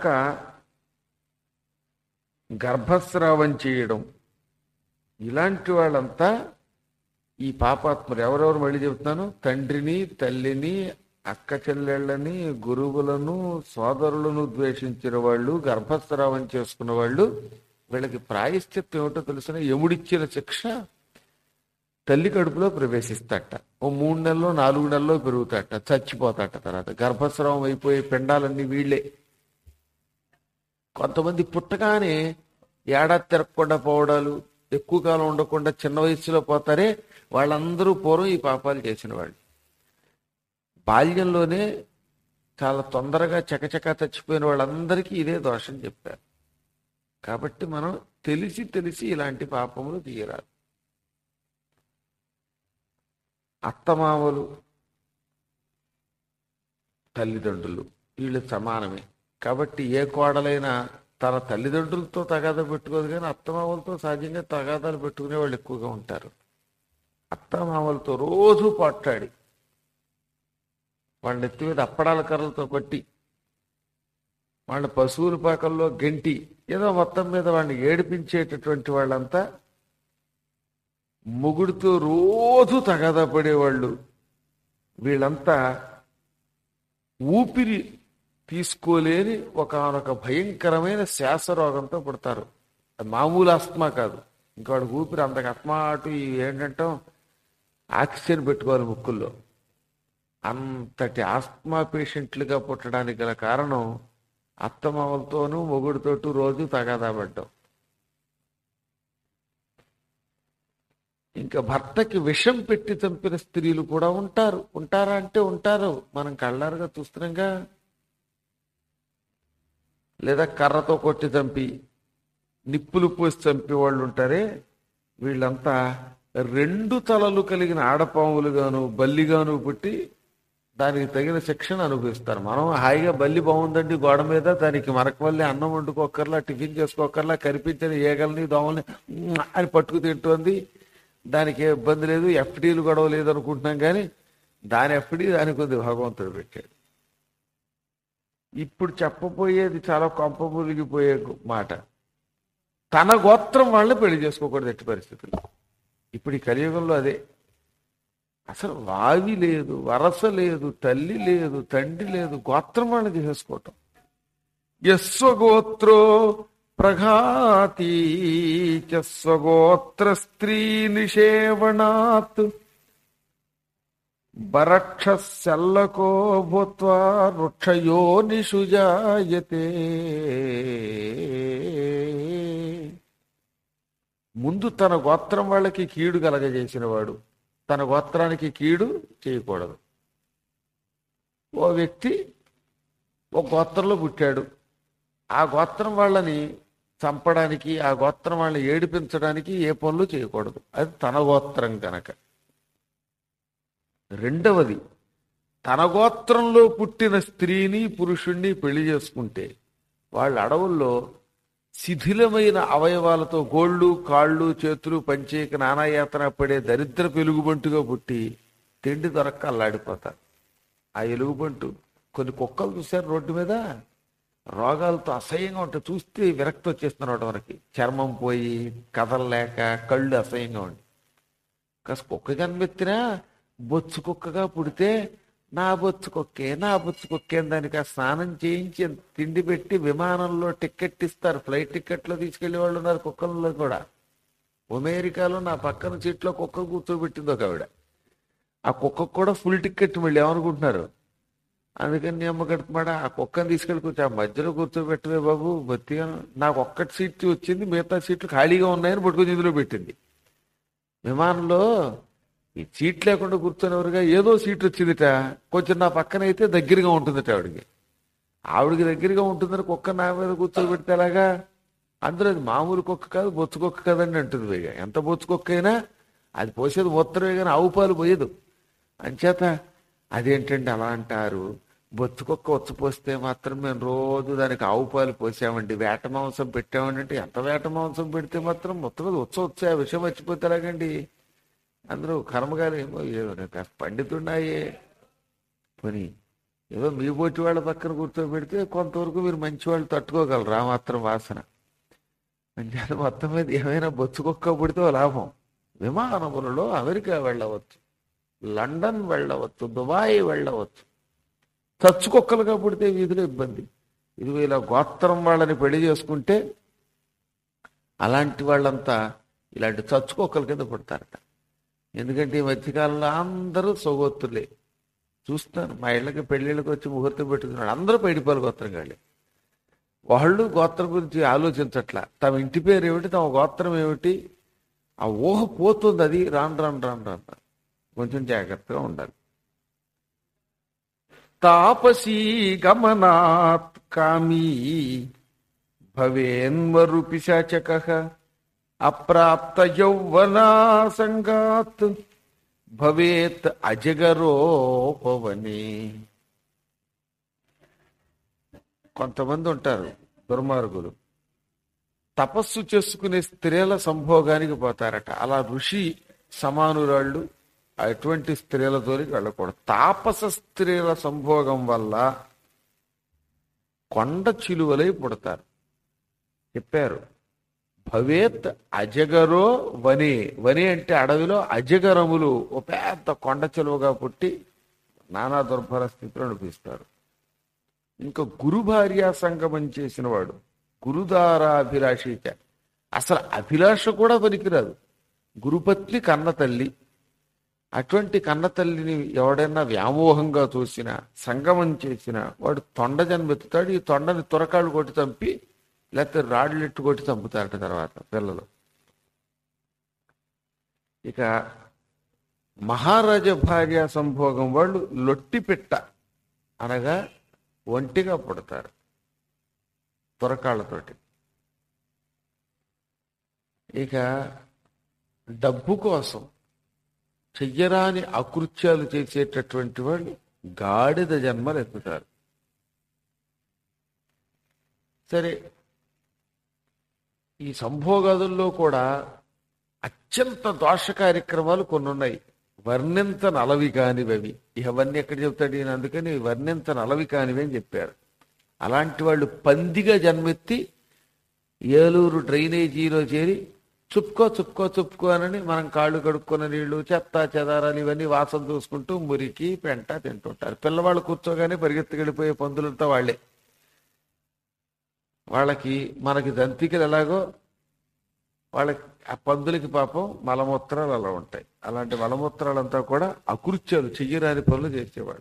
గర్భస్రావం చేయడం, ఇలాంటి వాళ్ళంతా ఈ పాపాత్ములు. ఎవరెవరు మళ్ళీ చెబుతున్నాను, తండ్రిని, తల్లిని, అక్క చెల్లెళ్ళని, గురువులను, సోదరులను ద్వేషించిన వాళ్ళు, గర్భస్రావం చేసుకున్న వాళ్ళు, వీళ్ళకి ప్రాయశ్చిత్తం ఏమిటో తెలిసిన యముడిచ్చిన శిక్ష తల్లి కడుపులో ప్రవేశిస్తాట. ఓ మూడు నెలలో నాలుగు నెలల్లో పెరుగుతాట, చచ్చిపోతాట. తర్వాత గర్భస్రావం అయిపోయే పిండాలన్నీ వీళ్ళే. కొంతమంది పుట్టగానే ఏడాది తిరగకుండా పోవడాలు, ఎక్కువ కాలం ఉండకుండా చిన్న వయసులో పోతారే, వాళ్ళందరూ పూర్వం ఈ పాపాలు చేసిన వాళ్ళు. బాల్యంలోనే చాలా తొందరగా చకచకా చచ్చిపోయిన వాళ్ళందరికీ ఇదే దోషం చెప్పారు. కాబట్టి మనం తెలిసి తెలిసి ఇలాంటి పాపములు తీయరాదు. అత్తమామలు, తల్లిదండ్రులు వీళ్ళు సమానమే. కాబట్టి ఏ కోడలైనా తన తల్లిదండ్రులతో తగాదా పెట్టుకోదు, కానీ అత్తమామలతో సహజంగా తగాదాలు పెట్టుకునే వాళ్ళు ఎక్కువగా ఉంటారు. అత్తమామలతో రోజు పట్టాడి వాళ్ళ ఎత్తి మీద అప్పడాల కర్రలతో కొట్టి, వాళ్ళ పశువుల పాకల్లో గెంటి, ఏదో మొత్తం మీద వాళ్ళని ఏడిపించేటటువంటి వాళ్ళంతా మొగుడితో రోజు తగాదా పడేవాళ్ళు. వీళ్ళంతా ఊపిరి తీసుకోలేని ఒకనొక భయంకరమైన శ్వాస రోగంతో పుడతారు. అది మామూలు ఆస్మా కాదు, ఇంకా వాడికి ఊపిరి అంతకు అస్మాటు ఏంటంటాం, ఆక్సిజన్ పెట్టుకోవాలి ముక్కుల్లో. అంతటి ఆస్మా పేషెంట్లుగా పుట్టడానికి గల కారణం అత్తమామలతోనూ మొగుడితోటూ రోజు తగాదా పడ్డాం. ఇంకా భర్తకి విషం పెట్టి చంపిన స్త్రీలు కూడా ఉంటారు. ఉంటారా అంటే ఉంటారు, మనం కళ్ళారుగా చూస్తున్నాంగా. లేదా కర్రతో కొట్టి చంపి, నిప్పులు పోసి చంపే వాళ్ళు ఉంటారే, వీళ్ళంతా రెండు తలలు కలిగిన ఆడపాములుగాను బల్లిగాను పుట్టి దానికి తగిన శిక్షణ అనుభవిస్తారు. మనం హాయిగా బల్లి బాగుందండి గోడ మీద, దానికి మనకు వల్లే అన్నం వండుకోకర్లా, టిఫిన్ చేసుకోకర్లా, కనిపించిన ఏగల్ని దోమల్ని అని పట్టుకు తింటోంది, దానికి ఏ ఇబ్బంది లేదు, ఎఫ్డీలు గొడవ లేదు అనుకుంటున్నాం. కానీ దాని ఎఫ్డీ దానికి ఉంది, భగవంతుడు పెట్టాడు. ఇప్పుడు చెప్పబోయేది చాలా కొంప ములిగిపోయే మాట. తన గోత్రం వాళ్ళని పెళ్లి చేసుకోకూడదు ఎట్టి పరిస్థితులు. ఇప్పుడు ఈ కలియుగంలో అదే. అసలు వావి లేదు, వరస లేదు, తల్లి లేదు, తండ్రి లేదు, గోత్రం వాళ్ళని చేసుకోవటం. యస్వగోత్రో ప్రఘాతీ చ స్వగోత్ర స్త్రీ నిషేవణాత్ బరక్షశల్లకో భూత్వా వృక్షయో నిషుజాయతే. ముందు తన గోత్రం వాళ్ళకి కీడు కలగజేసిన వాడు తన గోత్రానికి కీడు చేయకూడదు. ఓ వ్యక్తి ఒక గోత్రంలో పుట్టాడు, ఆ గోత్రం వాళ్ళని చంపడానికి, ఆ గోత్రం వాళ్ళని ఏడిపించడానికి ఏ పనులు చేయకూడదు, అది తన గోత్రం కనుక. రెండవది, తన గోత్రంలో పుట్టిన స్త్రీని పురుషుణ్ణి పెళ్లి చేసుకుంటే వాళ్ళ అడవుల్లో శిథిలమైన అవయవాలతో గోళ్ళు కాళ్ళు చేతులు పంచేక నానాయాతన పడే దరిద్ర ఎలుగుబంటుగా పుట్టి తిండి దొరక్క అల్లాడిపోతారు. ఆ ఎలుగుబంటు, కొన్ని కుక్కలు చూశారు రోడ్డు మీద, రోగాలతో అసహ్యంగా ఉంటాయి, చూస్తే విరక్తి వచ్చేస్తున్నారు మనకి, చర్మం పోయి కదలలేక కళ్ళు అసహ్యంగా ఉండి. కాస్త కుక్క కనిపెత్తినా బొచ్చు కుక్కగా పుడితే నా బొచ్చు కుక్కే నా బొచ్చు కుక్కే దానికి ఆ స్నానం చేయించి తిండి పెట్టి విమానంలో టికెట్ ఇస్తారు. ఫ్లైట్ టికెట్లో తీసుకెళ్లే వాళ్ళు ఉన్నారు కుక్కలలో కూడా. అమెరికాలో నా పక్కన సీట్లో కుక్క కూర్చోబెట్టింది ఒక ఆవిడ. ఆ కుక్కకు కూడా ఫుల్ టికెట్. మళ్ళీ ఏమనుకుంటున్నారు, అందుకని నీ అమ్మ గడుపుమాడ ఆ కుక్కని తీసుకెళ్ళి కూర్చో, ఆ మధ్యలో కూర్చోబెట్టవే బాబు బొత్తిగా, నాకు ఒక్కటి సీట్ వచ్చింది, మిగతా సీట్లు ఖాళీగా ఉన్నాయని పట్టుకొని ఇందులో పెట్టింది. విమానంలో ఈ సీట్ లేకుండా కూర్చొనివరుగా ఏదో సీట్ వచ్చిందిట, కొంచెం నా పక్కన అయితే దగ్గరగా ఉంటుందట ఆవిడికి. ఆవిడికి దగ్గరగా ఉంటుందని కుక్క నా మీద కూర్చోబెడితే అలాగా, అందులో అది మామూలు కుక్క కాదు, బొచ్చు కుక్క కదండి అంటుంది. పైగా ఎంత బొచ్చు కుక్క అయినా అది పోసేది మూత్రమే కానీ ఆవు పాలు పోయదు. అంచేత అదేంటండి అలా అంటారు, బొత్తుకొక్క వచ్చి పోస్తే మాత్రం మేము రోజు దానికి ఆవు పాలు పోసామండి, వేట మాంసం పెట్టామండి అంటే ఎంత వేట మాంసం పెడితే మాత్రం మొత్తం మీద వచ్చ వచ్చా విషయం మర్చిపోతే ఎలాగండి? అందరూ కర్మగారు ఏమో పండితున్నాయే పని, ఏదో మీ బొట్టి వాళ్ళ పక్కన కూర్చోబెడితే కొంతవరకు మీరు మంచి వాళ్ళు తట్టుకోగలరు ఆ మాత్రం వాసన. అంటే మొత్తం మీద ఏమైనా బొచ్చుకొక్క పుడితే లాభం. విమానములలో అమెరికా వెళ్ళవచ్చు, లండన్ వెళ్ళవచ్చు, దుబాయ్ వెళ్ళవచ్చు. చచ్చుకొక్కలుగా పుడితే వీధిలో ఇబ్బంది. ఇది ఇలా గోత్రం వాళ్ళని పెళ్లి చేసుకుంటే అలాంటి వాళ్ళంతా ఇలాంటి చచ్చుకొక్కల కింద పుడతారట. ఎందుకంటే ఈ మధ్యకాలంలో అందరూ సొగొత్తులే చూస్తాను. మా ఇళ్ళకి పెళ్ళిళ్ళకి వచ్చి ముహూర్తం పెట్టుకున్నాడు అందరూ పైడిపాలు గోత్రం కాళ్ళే. వాళ్ళు గోత్రం గురించి ఆలోచించట్లా, తమ ఇంటి పేరు ఏమిటి, తమ గోత్రం ఏమిటి, ఆ ఊహ పోతుంది. అది రాను రాను రాను రాను కొంచెం జాగ్రత్తగా ఉండాలి. తాపసీ గమనాత్ కామీ భవేన్వరు పిశాచకః అప్రాప్త యౌవనా సంగాత్ భవేత్ అజగరోపవనే. కొంతమంది ఉంటారు దుర్మార్గులు, తపస్సు చేసుకునే స్త్రీల సంభోగానికి పోతారట. అలా ఋషి సమానురాళ్ళు అటువంటి స్త్రీల జోలికి వెళ్ళకూడదు. తాపస స్త్రీల సంభోగం వల్ల కొండ చిలువలై పుడతారు. చెప్పారు భవేత్ అజగరో వనే. వనే అంటే అడవిలో అజగరములు ఓ పెద్ద కొండ చిలువగా పుట్టి నానా దుర్భర స్థితిలో నడిపిస్తారు. ఇంకా గురు భార్యా సంగమం చేసిన వాడు గురుదారాభిలాషిత, అసలు అభిలాష కూడా పనికిరాదు. గురుపత్ని కన్న తల్లి, అటువంటి కన్న తల్లిని ఎవడైనా వ్యామోహంగా చూసినా సంగమం చేసినా వాడు తొండ జన్మెత్తుతాడు. ఈ తొండని తురకాళ్ళు కొట్టి చంపి లేకపోతే రాళ్ళెట్టు కొట్టి చంపుతారట తర్వాత పిల్లలు. ఇక మహారాజ భార్య సంభోగం వాళ్ళు లొట్టిపిట్ట అనగా ఒంటిగా పుడతారు తురకాళ్ళతోటి. ఇక డబ్బు కోసం చెయ్యరాని అకృత్యాలు చేసేటటువంటి వాళ్ళు గాడిద జన్మలు ఎత్తుతారు. సరే, ఈ సంభోగాదుల్లో కూడా అత్యంత దోష కార్యక్రమాలు కొన్ని ఉన్నాయి. వర్ణింత నలవి కానివవి. ఇవన్నీ ఎక్కడ చెప్తాడు ఈయన, అందుకని వర్ణింత నలవి కానివి అని చెప్పారు. అలాంటి వాళ్ళు పందిగా జన్మెత్తి ఏలూరు డ్రైనేజీలో చేరి చుప్పుకో చుప్పుకో చుప్పుకో అని మనం కాళ్ళు కడుక్కున్న నీళ్లు చెత్త చెదారాలు ఇవన్నీ వాసన చూసుకుంటూ మురికి పెంట తింటుంటారు. పిల్లవాళ్ళు కూర్చోగానే పరిగెత్తుకెళ్ళిపోయే పందులతో వాళ్లే. వాళ్ళకి మనకి దంతికలు ఎలాగో వాళ్ళకి ఆ పందులకి పాపం మలమూత్రాలు అలా ఉంటాయి. అలాంటి మలమూత్రాలంతా కూడా అకృత్యాలు చెయ్యరాని పనులు చేసేవాడు.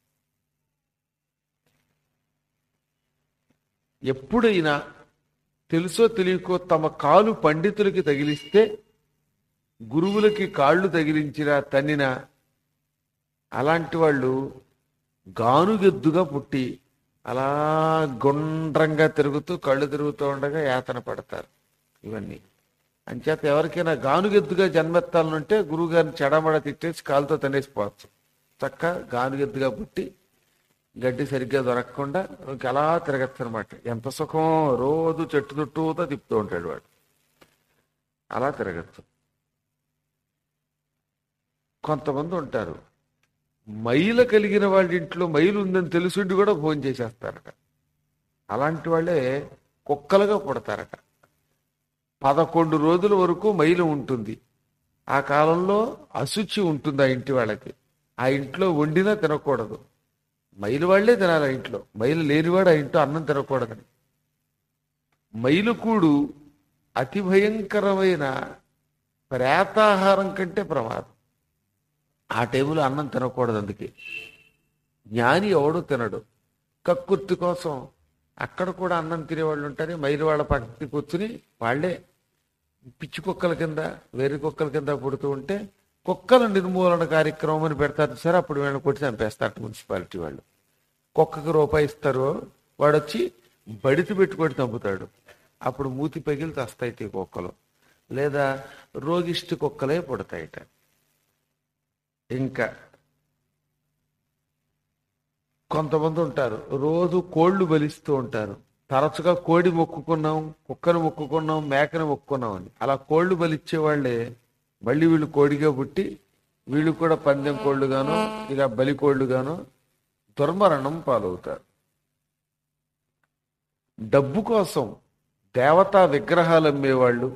ఎప్పుడైనా తెలుసో తెలియకో తమ కాలు పండితులకి తగిలిస్తే, గురువులకి కాళ్ళు తగిలించినా తన్నినా అలాంటి వాళ్ళు గానుగెద్దుగా పుట్టి అలా గుండ్రంగా తిరుగుతూ కళ్ళు తిరుగుతూ ఉండగా యాతన పడతారు. ఇవన్నీ అంచేత ఎవరికైనా గానుగెద్దుగా జన్మెత్తాలనుంటే గురువు గారిని చెడమడ తిట్టేసి కాలుతో తనేసిపోవచ్చు. చక్క గానుగెద్దుగా పుట్టి గడ్డి సరిగ్గా దొరకకుండా అలా తిరగచ్చు అనమాట. ఎంత సుఖం, రోజు చెట్టు చుట్టూతో తిప్పుతూ ఉంటాడు వాడు. అలా తిరగచ్చు. కొంతమంది ఉంటారు మైల కలిగిన వాళ్ళ ఇంట్లో మైలు ఉందని తెలుసుండి కూడా భోజనం చేసేస్తారట. అలాంటి వాళ్ళే కుక్కలుగా పుడతారట. పదకొండు రోజుల వరకు మైలు ఉంటుంది. ఆ కాలంలో అశుచి ఉంటుంది ఆ ఇంటి వాళ్ళకి. ఆ ఇంట్లో వండినా తినకూడదు. మైలు వాళ్లే తినాలి ఆ ఇంట్లో. మైలు లేనివాడు ఆ ఇంట్లో అన్నం తినకూడదని. మైలుకూడు అతి భయంకరమైన ప్రేతాహారం కంటే ప్రమాదం. ఆ టైంలో అన్నం తినకూడదు. అందుకే జ్ఞాని ఎవడు తినడు. కక్కుర్తి కోసం అక్కడ కూడా అన్నం తినేవాళ్ళు ఉంటారు. మైలు వాళ్ళ పక్కకి కూర్చుని వాళ్లే పిచ్చి కుక్కల కింద వేరే కుక్కల కింద పుడుతూ ఉంటే కుక్కల నిర్మూలన కార్యక్రమం అని పెడతారు సరే, అప్పుడు వీళ్ళని కొట్టి చంపేస్తారు మున్సిపాలిటీ వాళ్ళు. కుక్కకి రూపాయి ఇస్తారు, వాడు వచ్చి బడితి పెట్టుకొని చంపుతాడు. అప్పుడు మూతి పగిలి తస్తాయి కుక్కలు. లేదా రోగిష్టి కుక్కలే పుడతాయట. ఇంకా కొంతమంది ఉంటారు రోజు కోళ్లు బలిస్తూ ఉంటారు. తరచుగా కోడి మొక్కుకున్నాం, కుక్కను మొక్కుకున్నాం, మేకను మొక్కుకున్నాం అని. అలా కోళ్లు బలిచ్చే వాళ్ళే మళ్ళీ వీళ్ళు కోడిగా పుట్టి వీళ్ళు కూడా పందెం కోళ్లుగాను ఇలా బలి కోళ్లుగాను దుర్మరణం పాలవుతారు. డబ్బు కోసం దేవతా విగ్రహాలు అమ్మేవాళ్ళు,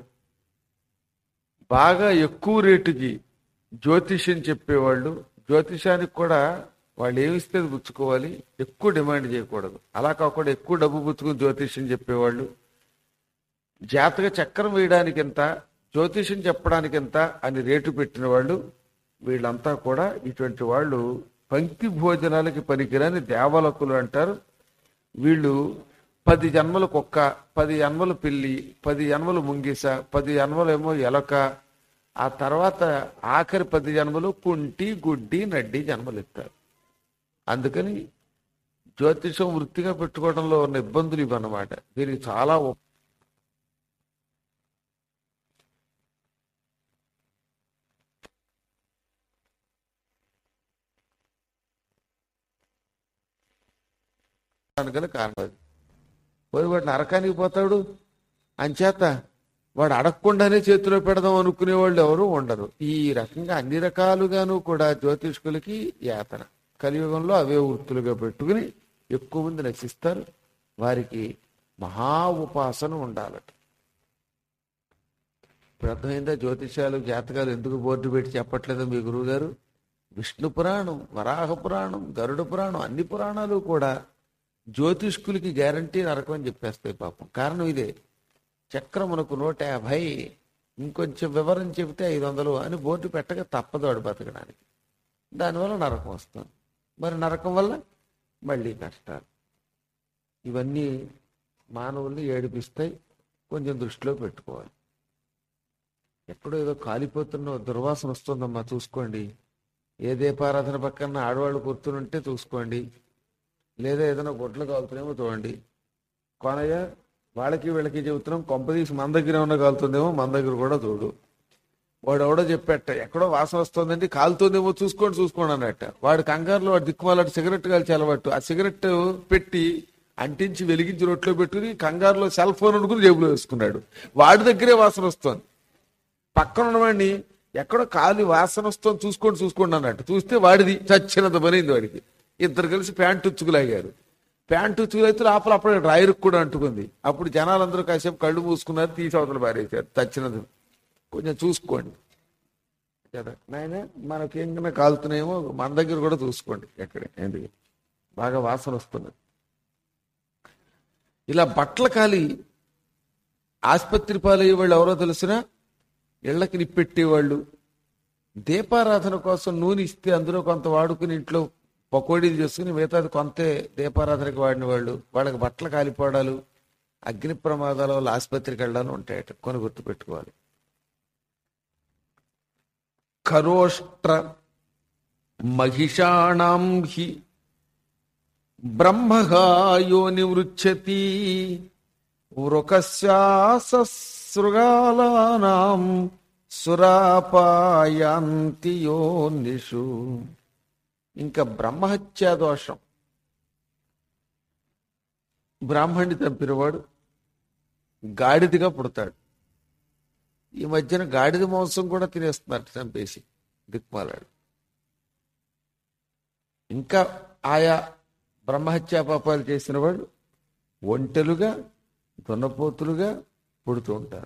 బాగా ఎక్కువ రేటుకి జ్యోతిష్యం చెప్పేవాళ్ళు, జ్యోతిషానికి కూడా వాళ్ళు ఏమిస్తే అది పుచ్చుకోవాలి, ఎక్కువ డిమాండ్ చేయకూడదు. అలా కాకుండా ఎక్కువ డబ్బు పుచ్చుకుని జ్యోతిష్యం చెప్పేవాళ్ళు, జాతక చక్రం వేయడానికి ఎంత, జ్యోతిష్యం చెప్పడానికి ఎంత అని రేటు పెట్టిన వాళ్ళు, వీళ్ళంతా కూడా ఇటువంటి వాళ్ళు పంక్తి భోజనాలకి పనికిరాని దేవలకులు అంటారు. వీళ్ళు పది జన్మలు కుక్క, పది జన్మలు పిల్లి, పది జన్మలు ముంగిస, పది జన్మలు ఏమో ఎలక, ఆ తర్వాత ఆఖరి పది జన్మలు కుంటి గుడ్డి నడ్డి జన్మలు ఇస్తారు. అందుకని జ్యోతిషం వృత్తిగా పెట్టుకోవడంలో ఉన్న ఇబ్బందులు ఇవన్నమాట. దీనికి చాలా ఉప్- గల కారణం అది. పోయి వాడు నరకానికి పోతాడు అంచేత వాడు అడగకుండానే చేతిలో పెడదాం అనుకునే వాళ్ళు ఎవరు ఉండరు. ఈ రకంగా అన్ని రకాలుగాను కూడా జ్యోతిష్కులకి యాతన. కలియుగంలో అవే వృత్తులుగా పెట్టుకుని ఎక్కువ మంది నశిస్తారు. వారికి మహా ఉపాసన ఉండాలట. ఇప్పుడు అర్థమైందా జ్యోతిష్యాలు జాతకాలు ఎందుకు బోర్డు పెట్టి చెప్పట్లేదో మీ గురువు గారు? విష్ణు పురాణం, వరాహ పురాణం, గరుడ పురాణం, అన్ని పురాణాలు కూడా జ్యోతిష్కులకి గ్యారంటీ నరకం అని చెప్పేస్తాయి. పాపం కారణం ఇదే. చక్రమునకు నూట యాభై, ఇంకొంచెం వివరం చెబితే ఐదు వందలు అని బోర్డు పెట్టక తప్పదు వాడు బతకడానికి. దానివల్ల నరకం వస్తుంది. మరి నరకం వల్ల మళ్ళీ కష్టాలు. ఇవన్నీ మానవుల్ని ఏడిపిస్తాయి. కొంచెం దృష్టిలో పెట్టుకోవాలి. ఎక్కడో ఏదో కాలిపోతున్న దుర్వాసన వస్తుందమ్మా చూసుకోండి. ఏ దీపారాధన పక్కన ఆడవాళ్ళు కూర్చుంటే చూసుకోండి. లేదా ఏదైనా గుడ్లు కాలుతున్నామో చూడండి. కొనయ్య వాళ్ళకి వీళ్ళకి చెబుతున్నాం, కొంపదీసి మన దగ్గర ఏమన్నా కాలుతుందేమో మన దగ్గర కూడా చూడు. వాడు ఎవడో చెప్పేట ఎక్కడో వాసన వస్తుందండి కాలుతుందేమో చూసుకోండి చూసుకోండి అన్నట్ట. వాడు కంగారులో వాడు దిక్కుమాలాడు సిగరెట్ కాల్చి అలవాటు. ఆ సిగరెట్ పెట్టి అంటించి వెలిగించి రొట్లో పెట్టుకుని కంగారులో సెల్ ఫోన్ అనుకుని జేబులో వేసుకున్నాడు. వాడి దగ్గరే వాసన వస్తుంది. పక్కన ఉన్నవాడిని ఎక్కడో కాలి వాసన వస్తుంది చూసుకోండి చూసుకోండి అన్నట్టు చూస్తే వాడిది చచ్చినంత పనింది వాడికి. ఇద్దరు కలిసి ప్యాంటు ఉచ్చుకులాగారు. ప్యాంటు ఉచ్చుకులైతే లోపల అప్పుడే డ్రైవర్కి కూడా అంటుకుంది. అప్పుడు జనాలందరూ కాసేపు కళ్ళు మూసుకున్నారు, తీసి అవతల పారేశారు. చచ్చినది కొంచెం చూసుకోండి కదా నాయన, మనకి ఏమైనా కాలుతున్నాయేమో మన దగ్గర కూడా చూసుకోండి. ఎక్కడ ఎందుకు బాగా వాసన వస్తున్నది. ఇలా బట్టల కాలి ఆసుపత్రి పాలయ్యే వాళ్ళు ఎవరో తెలిసినా ఇళ్లకి నిప్పెట్టేవాళ్ళు, దీపారాధన కోసం నూనె ఇస్తే అందులో కొంత వాడుకుని ఇంట్లో పకోడీలు చేసుకుని మిగతాది కొంతే దీపారాధనకి వాడిన వాళ్ళు, వాళ్ళకి బట్టలు కాలిపోవడాలు, అగ్ని ప్రమాదాల వల్ల ఆసుపత్రికి వెళ్ళాలి ఉంటాయట. కొని గుర్తు పెట్టుకోవాలి. ఖరోష్ట్ర మహిషాణం హి బ్రహ్మగాయో నివృచ్చతి వృకస్యాసృగాలానాం సురాపాయాంతి యోనిషు. ఇంకా బ్రహ్మహత్యా దోషం. బ్రాహ్మణ్ణి చంపినవాడు గాడిదిగా పుడతాడు. ఈ మధ్యన గాడిద మాంసం కూడా తినేస్తున్నారు చంపేసి దిక్మాలాడు. ఇంకా ఆయా బ్రహ్మహత్యా పాపాలు చేసిన వాళ్ళు ఒంటెలుగా దున్నపోతులుగా పుడుతూ ఉంటారు.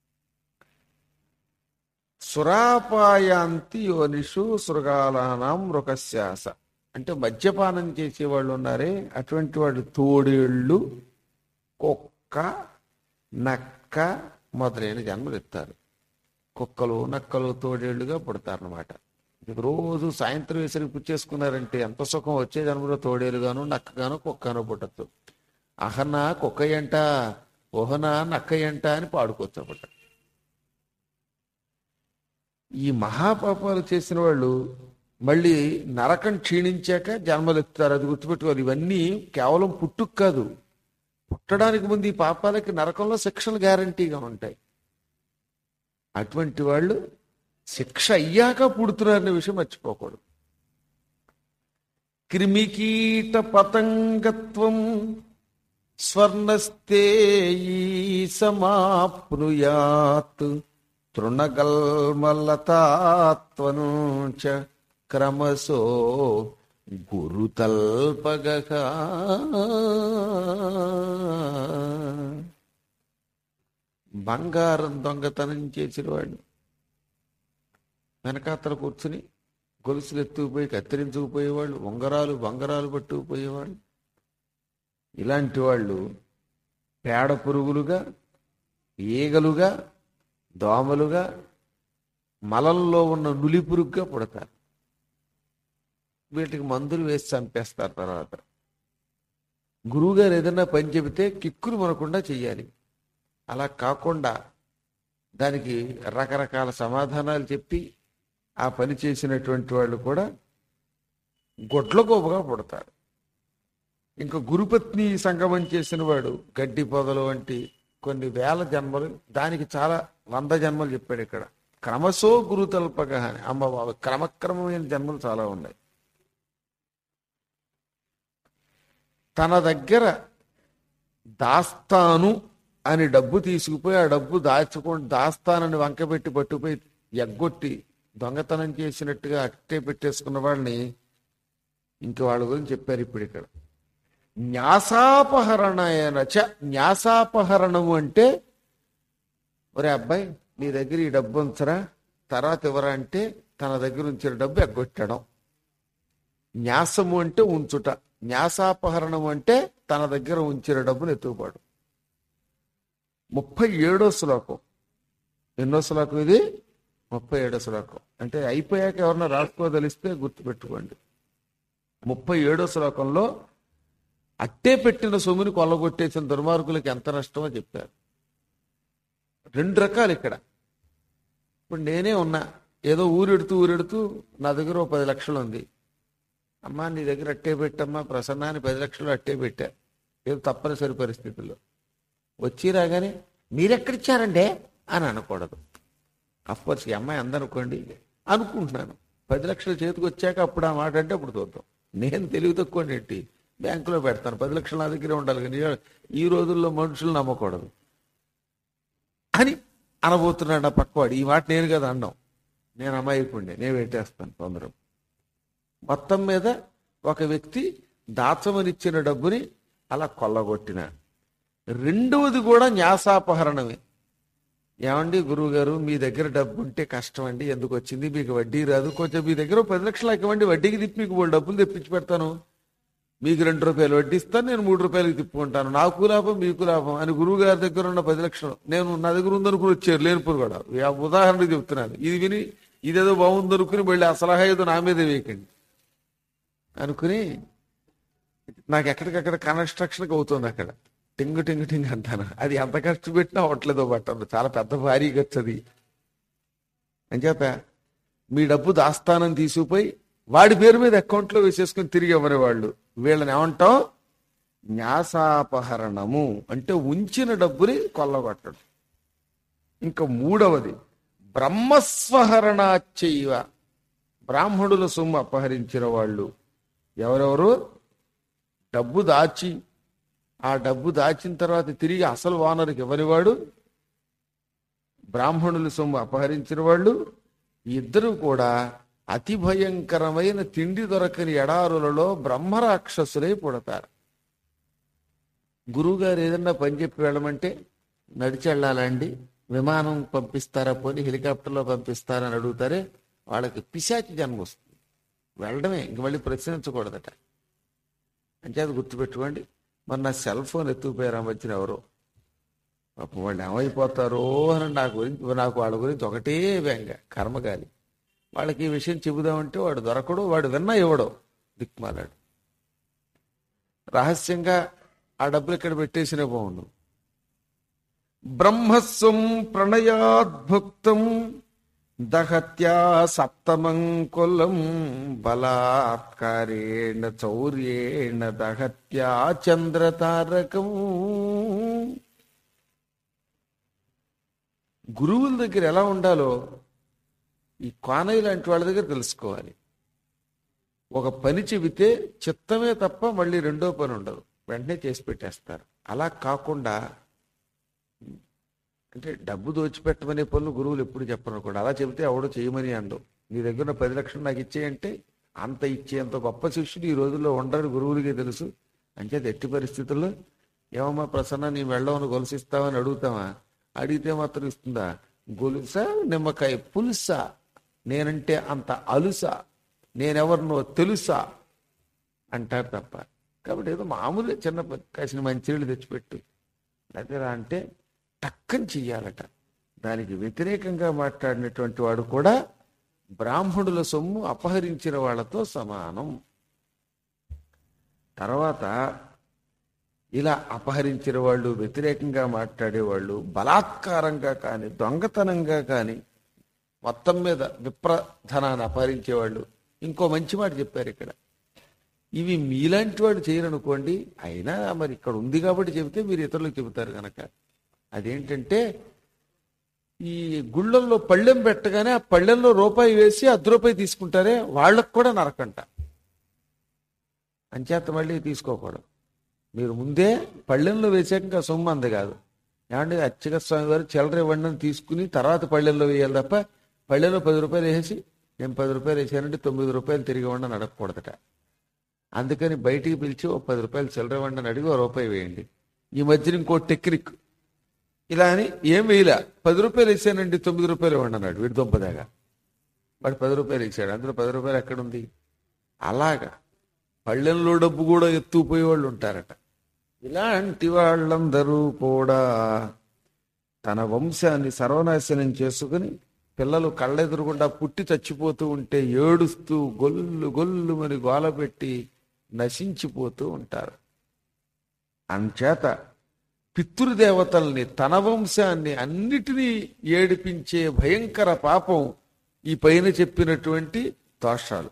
సురాపాయాంతి యోనిషు సృగాలానాం వృకస్యాస అంటే మద్యపానం చేసేవాళ్ళు ఉన్నారే అటువంటి వాళ్ళు తోడేళ్ళు, కుక్క, నక్క మొదలైన జన్మలు ఎత్తారు. కుక్కలు నక్కలు తోడేళ్లుగా పుడతారనమాట. రోజు సాయంత్రం వేసరికి పుచ్చేసుకున్నారంటే ఎంత సుఖం. వచ్చే జన్మలో తోడేలుగాను నక్కగాను కుక్కగాను పుట్టచ్చు. అహనా కుక్కయంట, ఓహనా నక్కయంట అని పాడుకోవచ్చు అన్నమాట. ఈ మహాపాపాలు చేసిన వాళ్ళు మళ్ళీ నరకం క్షీణించాక జన్మలు ఎత్తుతారు. అది గుర్తుపెట్టుకోవాలి. ఇవన్నీ కేవలం పుట్టుకు కాదు, పుట్టడానికి ముందు ఈ పాపాలకి నరకంలో శిక్షలు గ్యారంటీగా ఉంటాయి. అటువంటి వాళ్ళు శిక్ష అయ్యాక పుడుతున్నారనే విషయం మర్చిపోకూడదు. క్రిమికీట పతంగత్వం స్వర్ణస్తేయీ సమాప్నుయాత్ తృణగల్మలతాత్వను చ క్రమశో గురుతల్పగః. బంగారం దొంగతనం చేసిన వాడు వెనకాతల కూర్చుని గొలుసులు ఎత్తుకుపోయి కత్తిరించుకుపోయేవాళ్ళు, ఉంగరాలు బంగారాలు పట్టుకుపోయేవాళ్ళు, ఇలాంటి వాళ్ళు పేడ పురుగులుగా, ఈగలుగా, దోమలుగా, మలంలో ఉన్న నులి పురుగుగా పుడతారు. వీటికి మందులు వేసి చంపేస్తారు. తర్వాత గురువుగారు ఏదైనా పని చెబితే కిక్కులు మనకుండా చెయ్యాలి. అలా కాకుండా దానికి రకరకాల సమాధానాలు చెప్పి ఆ పని చేసినటువంటి వాళ్ళు కూడా గొడ్లగోపగా పుడతారు. ఇంకా గురుపత్ని సంగమం చేసిన వాడు గడ్డి పొదలు వంటి కొన్ని వేల జన్మలు, దానికి చాలా వంద జన్మలు చెప్పాడు ఇక్కడ. క్రమశో గురుతల్పగ అని అమ్మ బాబు, క్రమక్రమమైన జన్మలు చాలా ఉన్నాయి. తన దగ్గర దాస్తాను అని డబ్బు తీసుకుపోయి ఆ డబ్బు దాచుకొని దాస్తానని వంకబెట్టి పట్టుకుపోయి ఎగ్గొట్టి దొంగతనం చేసినట్టుగా అట్టే పెట్టేసుకున్న వాళ్ళని ఇంక వాళ్ళ గురించి చెప్పారు ఇప్పుడు ఇక్కడ. న్యాసాపహరణయన చ, న్యాసాపహరణము అంటే ఒరే అబ్బాయి నీ దగ్గర ఈ డబ్బు ఉంచరా తర్వాత ఎవరా అంటే తన దగ్గర ఉంచిన డబ్బు ఎగ్గొట్టడం. న్యాసము అంటే ఉంచుట, న్యాసాపహరణం అంటే తన దగ్గర ఉంచిన డబ్బును ఎత్తుకుపాడు. ముప్పై ఏడో శ్లోకం. ఎన్నో శ్లోకం ఇది? ముప్పై ఏడో శ్లోకం. అంటే అయిపోయాక ఎవరన్నా రాసుకోదలిస్తే గుర్తుపెట్టుకోండి. ముప్పై ఏడో శ్లోకంలో అట్టే పెట్టిన సొమ్ముని కొల్లగొట్టేసిన దుర్మార్గులకు ఎంత నష్టమో చెప్పారు. రెండు రకాలు ఇక్కడ. ఇప్పుడు నేనే ఉన్నా, ఏదో ఊరెడుతూ ఊరెడుతూ నా దగ్గర ఓ పది లక్షలు ఉంది. అమ్మా నీ దగ్గర అట్టే పెట్టమ్మా ప్రసన్నాన్ని పది లక్షలు అట్టే పెట్టా, ఏదో తప్పనిసరి పరిస్థితుల్లో. వచ్చి రాగానే మీరెక్కడిచ్చారండే అని అనకూడదు. అఫ్కోర్స్ ఈ అమ్మాయి అందనుకోండి అనుకుంటున్నాను, పది లక్షలు చేతికి వచ్చాక అప్పుడు ఆ మాట అంటే అప్పుడు చూద్దాం. నేను తెలివి తక్కువ ఏంటి, బ్యాంకులో పెడతాను, పది లక్షలు నా దగ్గరే ఉండాలి, కానీ ఈ రోజుల్లో మనుషులు నమ్మకూడదు అని అనబోతున్నాడు నా పక్కవాడు. ఈ మాట నేను కదా అన్నాం, నేను అమాయకుండే, నేను పెట్టేస్తాను తొందర. మొత్తం మీద ఒక వ్యక్తి దాచమనిచ్చిన డబ్బుని అలా కొల్లగొట్టిన. రెండవది కూడా న్యాసాపహరణమే. ఏమండి గురువు గారు మీ దగ్గర డబ్బు ఉంటే కష్టం అండి, ఎందుకు వచ్చింది, మీకు వడ్డీ రాదు, కొంచెం మీ దగ్గర పది లక్షలు ఇవ్వండి, వడ్డీకి తిప్పి మీకు మూడు డబ్బులు తెప్పించి పెడతాను, మీకు రెండు రూపాయలు వడ్డీ ఇస్తాను, నేను మూడు రూపాయలకి తిప్పుకుంటాను, నాకు లాభం మీకు లాభం అని గురువు గారి దగ్గర ఉన్న పది లక్షలు నేను నా దగ్గర ఉందనుకుని వచ్చారు లేనిపోరు కూడా. ఉదాహరణకు చెప్తున్నాను, ఇది విని ఇదేదో బాగుందనుకుని మళ్ళీ ఆ సలహా ఏదో నా మీదే వేయకండి అనుకుని నాకు ఎక్కడికక్కడ కన్స్ట్రక్షన్కి అవుతుంది. అక్కడ టింగు టింగు టింగ్ అంటాను, అది ఎంత ఖర్చు పెట్టినా అవట్లేదో పట్టదు, చాలా పెద్ద భారీ ఖర్చు అది. అని చేత మీ డబ్బు దాస్తానని తీసుకుపోయి వాడి పేరు మీద అకౌంట్లో వేసేసుకుని తిరిగి ఇవ్వని వాళ్ళు, వీళ్ళని ఏమంటాం? న్యాసాపహరణము అంటే ఉంచిన డబ్బుని కొల్లగొట్టడం. ఇంకా మూడవది బ్రహ్మస్వహరణాచ్చైవ, బ్రాహ్మణుల సొమ్ము అపహరించిన వాళ్ళు. ఎవరెవరు? డబ్బు దాచి ఆ డబ్బు దాచిన తర్వాత తిరిగి అసలు ఓనర్కి ఇవ్వనివాడు, బ్రాహ్మణుల సొమ్ము అపహరించిన వాళ్ళు. ఇద్దరు కూడా అతి భయంకరమైన తిండి దొరకని ఎడారులలో బ్రహ్మరాక్షసులై పుడతారు. గురువుగారు ఏదన్నా పని చెప్పి వెళ్ళమంటే నడిచి వెళ్ళాలండి, విమానం పంపిస్తారా పోనీ హెలికాప్టర్లో పంపిస్తారని అడుగుతారే, వాళ్ళకి పిశాచి జన్మ వస్తుంది. వెళ్ళడమే, ఇంక మళ్ళీ ప్రశ్నించకూడదట. అంటే అది గుర్తుపెట్టుకోండి. మరి నా సెల్ ఫోన్ ఎత్తుకుపోయారా వచ్చిన ఎవరో, పాపం వాళ్ళు ఏమైపోతారో అని నా గురించి నాకు వాళ్ళ గురించి ఒకటే బెంగ, కర్మగాలి. వాళ్ళకి ఈ విషయం చెబుదామంటే వాడు దొరకడు, వాడు విన్నా ఇవ్వడు, దిక్మాలాడు. రహస్యంగా ఆ డబ్బులు ఇక్కడ పెట్టేసిన బాగుండు. బ్రహ్మస్వం ప్రణయాద్భుక్తం దహత్యా సప్తమం కులం బలాత్కారేణ చౌర్యేణ దహత్యా చంద్రతారకం. గురువుల దగ్గర ఎలా ఉండాలో ఈ కానయ్య లాంటి వాళ్ళ దగ్గర తెలుసుకోవాలి. ఒక పని చెబితే చిత్తమే తప్ప మళ్ళీ రెండో పని ఉండదు, వెంటనే చేసి పెట్టేస్తారు. అలా కాకుండా అంటే డబ్బు దోచిపెట్టమనే పనులు గురువులు ఎప్పుడు చెప్పరు కూడా. అలా చెబితే ఎవడో చేయమని అండవు. నీ దగ్గర ఉన్న పది లక్షలు నాకు ఇచ్చేయంటే అంత ఇచ్చేంత గొప్ప శిష్యుడు ఈ రోజుల్లో ఉండరు, గురువులకే తెలుసు. అంటే ఎట్టి పరిస్థితుల్లో ఏమమ్మా ప్రసన్న నీ వెళ్ళవను గొలుసిస్తావని అడుగుతావా? అడిగితే మాత్రం ఇస్తుందా? గొలుసా నిమ్మకాయ పులుసా, నేనంటే అంత అలుసా, నేనెవరినో తెలుసా అంటారు తప్ప. కాబట్టి ఏదో మామూలు చిన్న కాసిన మంచినీళ్ళు తెచ్చిపెట్టు దగ్గర అంటే టక్కని చెయ్యాలట. దానికి వ్యతిరేకంగా మాట్లాడినటువంటి వాడు కూడా బ్రాహ్మణుల సొమ్ము అపహరించిన వాళ్ళతో సమానం. తర్వాత ఇలా అపహరించిన వాళ్ళు, వ్యతిరేకంగా మాట్లాడేవాళ్ళు, బలాత్కారంగా కానీ దొంగతనంగా కానీ మొత్తం మీద విప్రధనాన్ని అపహరించేవాళ్ళు. ఇంకో మంచి మాట చెప్పారు ఇక్కడ, ఇవి మీలాంటి వాడు చేయరనుకోండి, అయినా మరి ఇక్కడ ఉంది కాబట్టి చెబితే మీరు ఇతరులకు చెబుతారు కనుక. అదేంటంటే ఈ గుళ్ళల్లో పళ్ళెం పెట్టగానే ఆ పళ్ళెంలో రూపాయి వేసి అర్ధ రూపాయి తీసుకుంటారే వాళ్ళకు కూడా నరకంట. అంచేత మళ్ళీ తీసుకోకూడదు. మీరు ముందే పళ్ళెంలో వేసాక ఇంకా సొమ్ము అంది కాదు. ఏమంటే అర్చక స్వామి వారు చిల్లర ఇవ్వండి అని తీసుకుని తర్వాత పళ్ళెంలో వేయాలి తప్ప పళ్ళెంలో పది రూపాయలు వేసి నేను పది రూపాయలు వేసానంటే తొమ్మిది రూపాయలు తిరిగి ఇవ్వండి అని అడగకూడదట. అందుకని బయటికి పిలిచి ఓ పది రూపాయలు చిల్లర ఇవ్వండి అని అడిగి ఓ రూపాయి వేయండి. ఈ మధ్యన ఇంకో టెక్నిక్, ఇలా అని ఏం వేయలే, పది రూపాయలు వేసానండి తొమ్మిది రూపాయలు ఇవ్వండి అన్నాడు వీడి దొంపదాగా. వాడు పది రూపాయలు ఇచ్చాడు, అందులో పది రూపాయలు ఎక్కడుంది? అలాగా పళ్ళెంలో డబ్బు కూడా ఎత్తుకుపోయే వాళ్ళు ఉంటారట. ఇలాంటి వాళ్ళందరూ కూడా తన వంశాన్ని సర్వనాశనం చేసుకుని పిల్లలు కళ్ళెదురుగుండా పుట్టి చచ్చిపోతూ ఉంటే ఏడుస్తూ గొల్లు గొల్లు మరి గోలపెట్టి నశించిపోతూ ఉంటారు. అంచేత పితృదేవతల్ని, తన వంశాన్ని అన్నిటినీ ఏడిపించే భయంకర పాపం ఈ పైన చెప్పినటువంటి దోషాలు.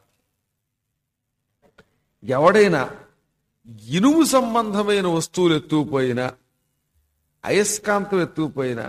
ఎవడైనా ఇనుము సంబంధమైన వస్తువులు ఎత్తుకుపోయినా, అయస్కాంతం ఎత్తుకుపోయినా,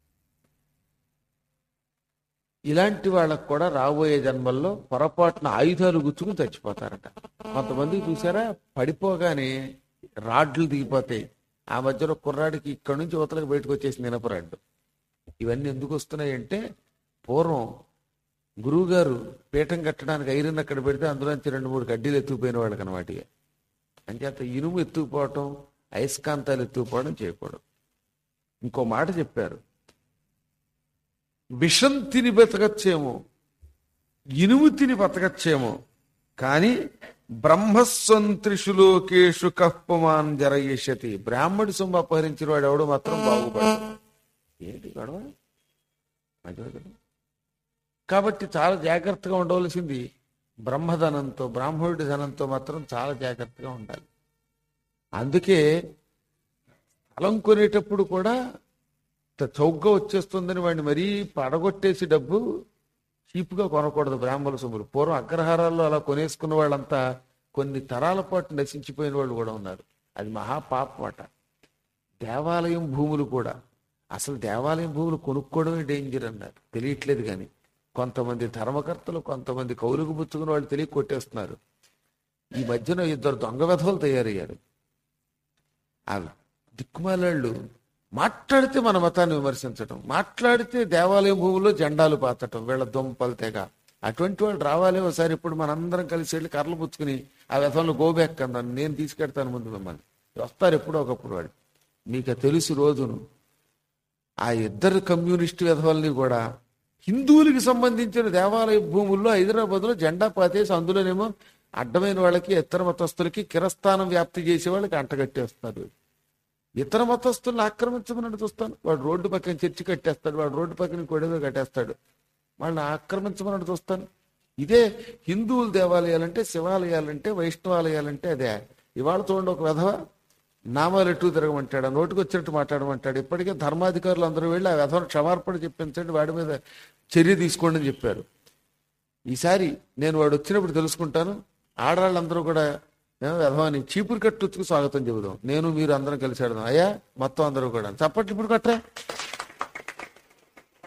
ఇలాంటి వాళ్ళకు కూడా రాబోయే జన్మల్లో పొరపాటున ఆయుధాలు గుచ్చుకుని చచ్చిపోతారట. కొంతమందికి చూసారా పడిపోగానే రాడ్లు దిగిపోతాయి. ఆ మధ్యలో కుర్రాడికి ఇక్కడి నుంచి యువతలకు బయటకు వచ్చేసి నినపరాడ్డు. ఇవన్నీ ఎందుకు వస్తున్నాయంటే పూర్వం గురువుగారు పీఠం కట్టడానికి ఐరన్ అక్కడ పెడితే అందులోంచి రెండు మూడు కడ్డీలు ఎత్తుకుపోయిన వాళ్ళకి అనమాట. అంచేత ఇనుము ఎత్తుకుపోవటం, అయస్కాంతాలు ఎత్తుకుపోవడం చేయకూడదు. ఇంకో మాట చెప్పారు, విషం తిని బతకచ్చేమో, ఇనుము తిని బతకచ్చేమో, కానీ బ్రహ్మస్వంత్రిషు లోకేషు కహ్పమాన్ జరయేషతి. బ్రాహ్మడి సొమ్ము అపహరించిన వాడు ఎవడు మాత్రం బాగుపడతాడు. ఏంటి గొడవ? కాబట్టి చాలా జాగ్రత్తగా ఉండవలసింది బ్రహ్మధనంతో, బ్రాహ్మణుడి ధనంతో మాత్రం చాలా జాగ్రత్తగా ఉండాలి. అందుకే స్థలం కొనేటప్పుడు కూడా చౌకగా వచ్చేస్తుందని వాడిని మరీ పడగొట్టేసి డబ్బు చీపుగా కొనకూడదు. బ్రాహ్మణ సొమ్ములు పూర్వం అగ్రహారాల్లో అలా కొనేసుకున్న వాళ్ళంతా కొన్ని తరాల పాటు నశించిపోయిన వాళ్ళు కూడా ఉన్నారు. అది మహాపాపం అట. దేవాలయం భూములు కూడా, అసలు దేవాలయం భూములు కొనుక్కోవడమే డేంజర్ అన్నారు. తెలియట్లేదు కానీ కొంతమంది ధర్మకర్తలు, కొంతమంది కౌలుకు పుచ్చుకున్న వాళ్ళు తెలియ కొట్టేస్తున్నారు. ఈ మధ్యన ఇద్దరు దొంగ వెధవలు తయారయ్యారు. ఆ దిక్కుమాలాళ్ళు మాట్లాడితే మన మతాన్ని విమర్శించటం, మాట్లాడితే దేవాలయం భూముల్లో జెండాలు పాతటం, వీళ్ళ దొంపలు తెగ. అటువంటి వాళ్ళు రావాలి ఒకసారి. ఇప్పుడు మనందరం కలిసి వెళ్ళి కర్రలు పుచ్చుకుని ఆ వ్యధంలో గోబెక్కన్నాను, నేను తీసుకెడతాను ముందు మిమ్మల్ని. వస్తారు ఎప్పుడో ఒకప్పుడు వాళ్ళు. మీకు తెలుసు రోజును ఆ ఇద్దరు కమ్యూనిస్టు వ్యధవల్ని కూడా హిందువులకి సంబంధించిన దేవాలయ భూముల్లో హైదరాబాద్లో జెండా పాతేసి అందులోనేమో అడ్డమైన వాళ్ళకి, ఇతర మతస్థులకి కిరస్థానం వ్యాప్తి చేసే వాళ్ళకి అంటగట్టేస్తున్నారు. ఇతర మతస్థులను ఆక్రమించమని చూస్తాను. వాడు రోడ్డు పక్కన చర్చి కట్టేస్తాడు, వాడు రోడ్డు పక్కన కొడేదో కట్టేస్తాడు, వాళ్ళని ఆక్రమించమని చూస్తాను. ఇదే హిందువుల దేవాలయాలంటే, శివాలయాలంటే, వైష్ణవాలయాలంటే అదే. ఇవాళ చూడండి ఒక వెధవ నామాలు ఎటు తిరగమంటాడు, నోటికి వచ్చినట్టు మాట్లాడమంటాడు. ఇప్పటికే ధర్మాధికారులు అందరూ వెళ్ళి ఆ వెధవను క్షమార్పణ చెప్పించండి, వాడి మీద చర్య తీసుకోండి అని చెప్పారు. ఈసారి నేను వాడు వచ్చినప్పుడు తెలుసుకుంటాను. ఆడవాళ్ళందరూ కూడా వెధవాని చీపురు కట్టుకు స్వాగతం చెబుదాం, నేను మీరు అందరం కలిసి ఆడదాం. అయ్యా మొత్తం అందరూ కూడా చప్పట్లు ఇప్పుడు కట్టరా.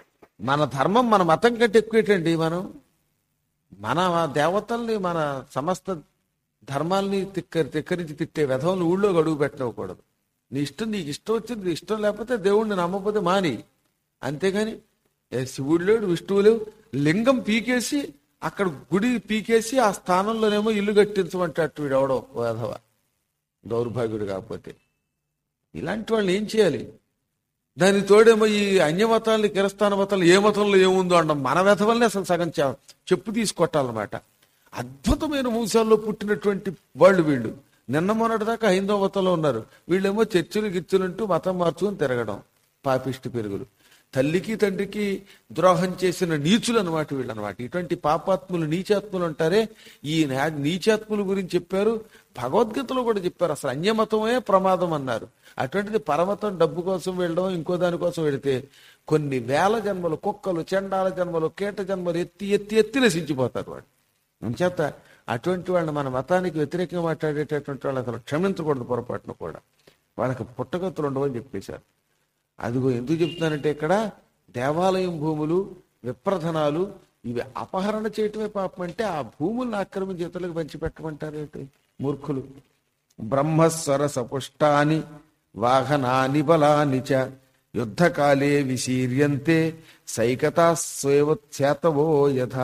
మన ధర్మం మన మతం కంటే ఎక్కువేటండి. మనం మన దేవతల్ని మన సమస్త ధర్మాల్ని తిక్క తిక్కరించి తిట్టే విధవలు ఊళ్ళో అడుగు పెట్టకూడదు. నీ ఇష్టం నీకు ఇష్టం వచ్చింది, ఇష్టం లేకపోతే దేవుణ్ణి నమ్మకపోతే మాని. అంతేగాని ఏ శివుడు లేడు విష్ణువు లేవు, లింగం పీకేసి అక్కడ గుడి పీకేసి ఆ స్థానంలోనేమో ఇల్లు కట్టించమంటాడు వీడు ఎవడో వేధవ దౌర్భాగ్యుడు. కాకపోతే ఇలాంటి వాళ్ళు ఏం చేయాలి? దానికి తోడేమో ఈ అన్యమతాలని కిరస్థాన మతాలు ఏ మతంలో ఏముందో అంటాం. మన వెధవల్ని అసలు సగం చెప్పు తీసుకొట్టాలన్నమాట. అద్భుతమైన వంశాల్లో పుట్టినటువంటి వాళ్ళు వీళ్ళు. నిన్న మొన్నటి దాకా హైందవ మతంలో ఉన్నారు, వీళ్ళేమో చర్చలు గిచ్చులంటూ మతం మార్చుకుని తిరగడం పాపిష్టి పెరుగులు. తల్లికి తండ్రికి ద్రోహం చేసిన నీచులు అనమాట వీళ్ళు అనమాట. ఇటువంటి పాపాత్ములు నీచాత్ములు అంటారే, ఈ నీచాత్ముల గురించి చెప్పారు. భగవద్గీతలో కూడా చెప్పారు అసలు అన్యమతమే ప్రమాదం అన్నారు. అటువంటిది పరమతం డబ్బు కోసం వెళ్ళడం, ఇంకో దానికోసం వెళితే కొన్ని వేల జన్మలు కుక్కలు, చెండాల జన్మలు, కీట జన్మలు ఎత్తి ఎత్తి ఎత్తి నశించిపోతారు వాడు. అంచేత అటువంటి వాళ్ళని మన మతానికి వ్యతిరేకంగా మాట్లాడేటటువంటి వాళ్ళు అసలు క్షమించకూడదు పొరపాటును కూడా. వాళ్ళకి పుట్టగతులు ఉండవని చెప్పేశారు. అదిగో ఎందుకు చెప్తున్నానంటే ఇక్కడ దేవాలయం భూములు, విప్రధనాలు ఇవి అపహరణ చేయటమే పాపం అంటే ఆ భూములను ఆక్రమించి ఇతరులకు పంచిపెట్టమంటారేంటి మూర్ఖులు. బ్రహ్మస్వర సపుష్టాని వాహనాని బలాని చ యుద్ధకాలే విశీర్యంతే సైకతా స్వేవత్సేతవో యథా.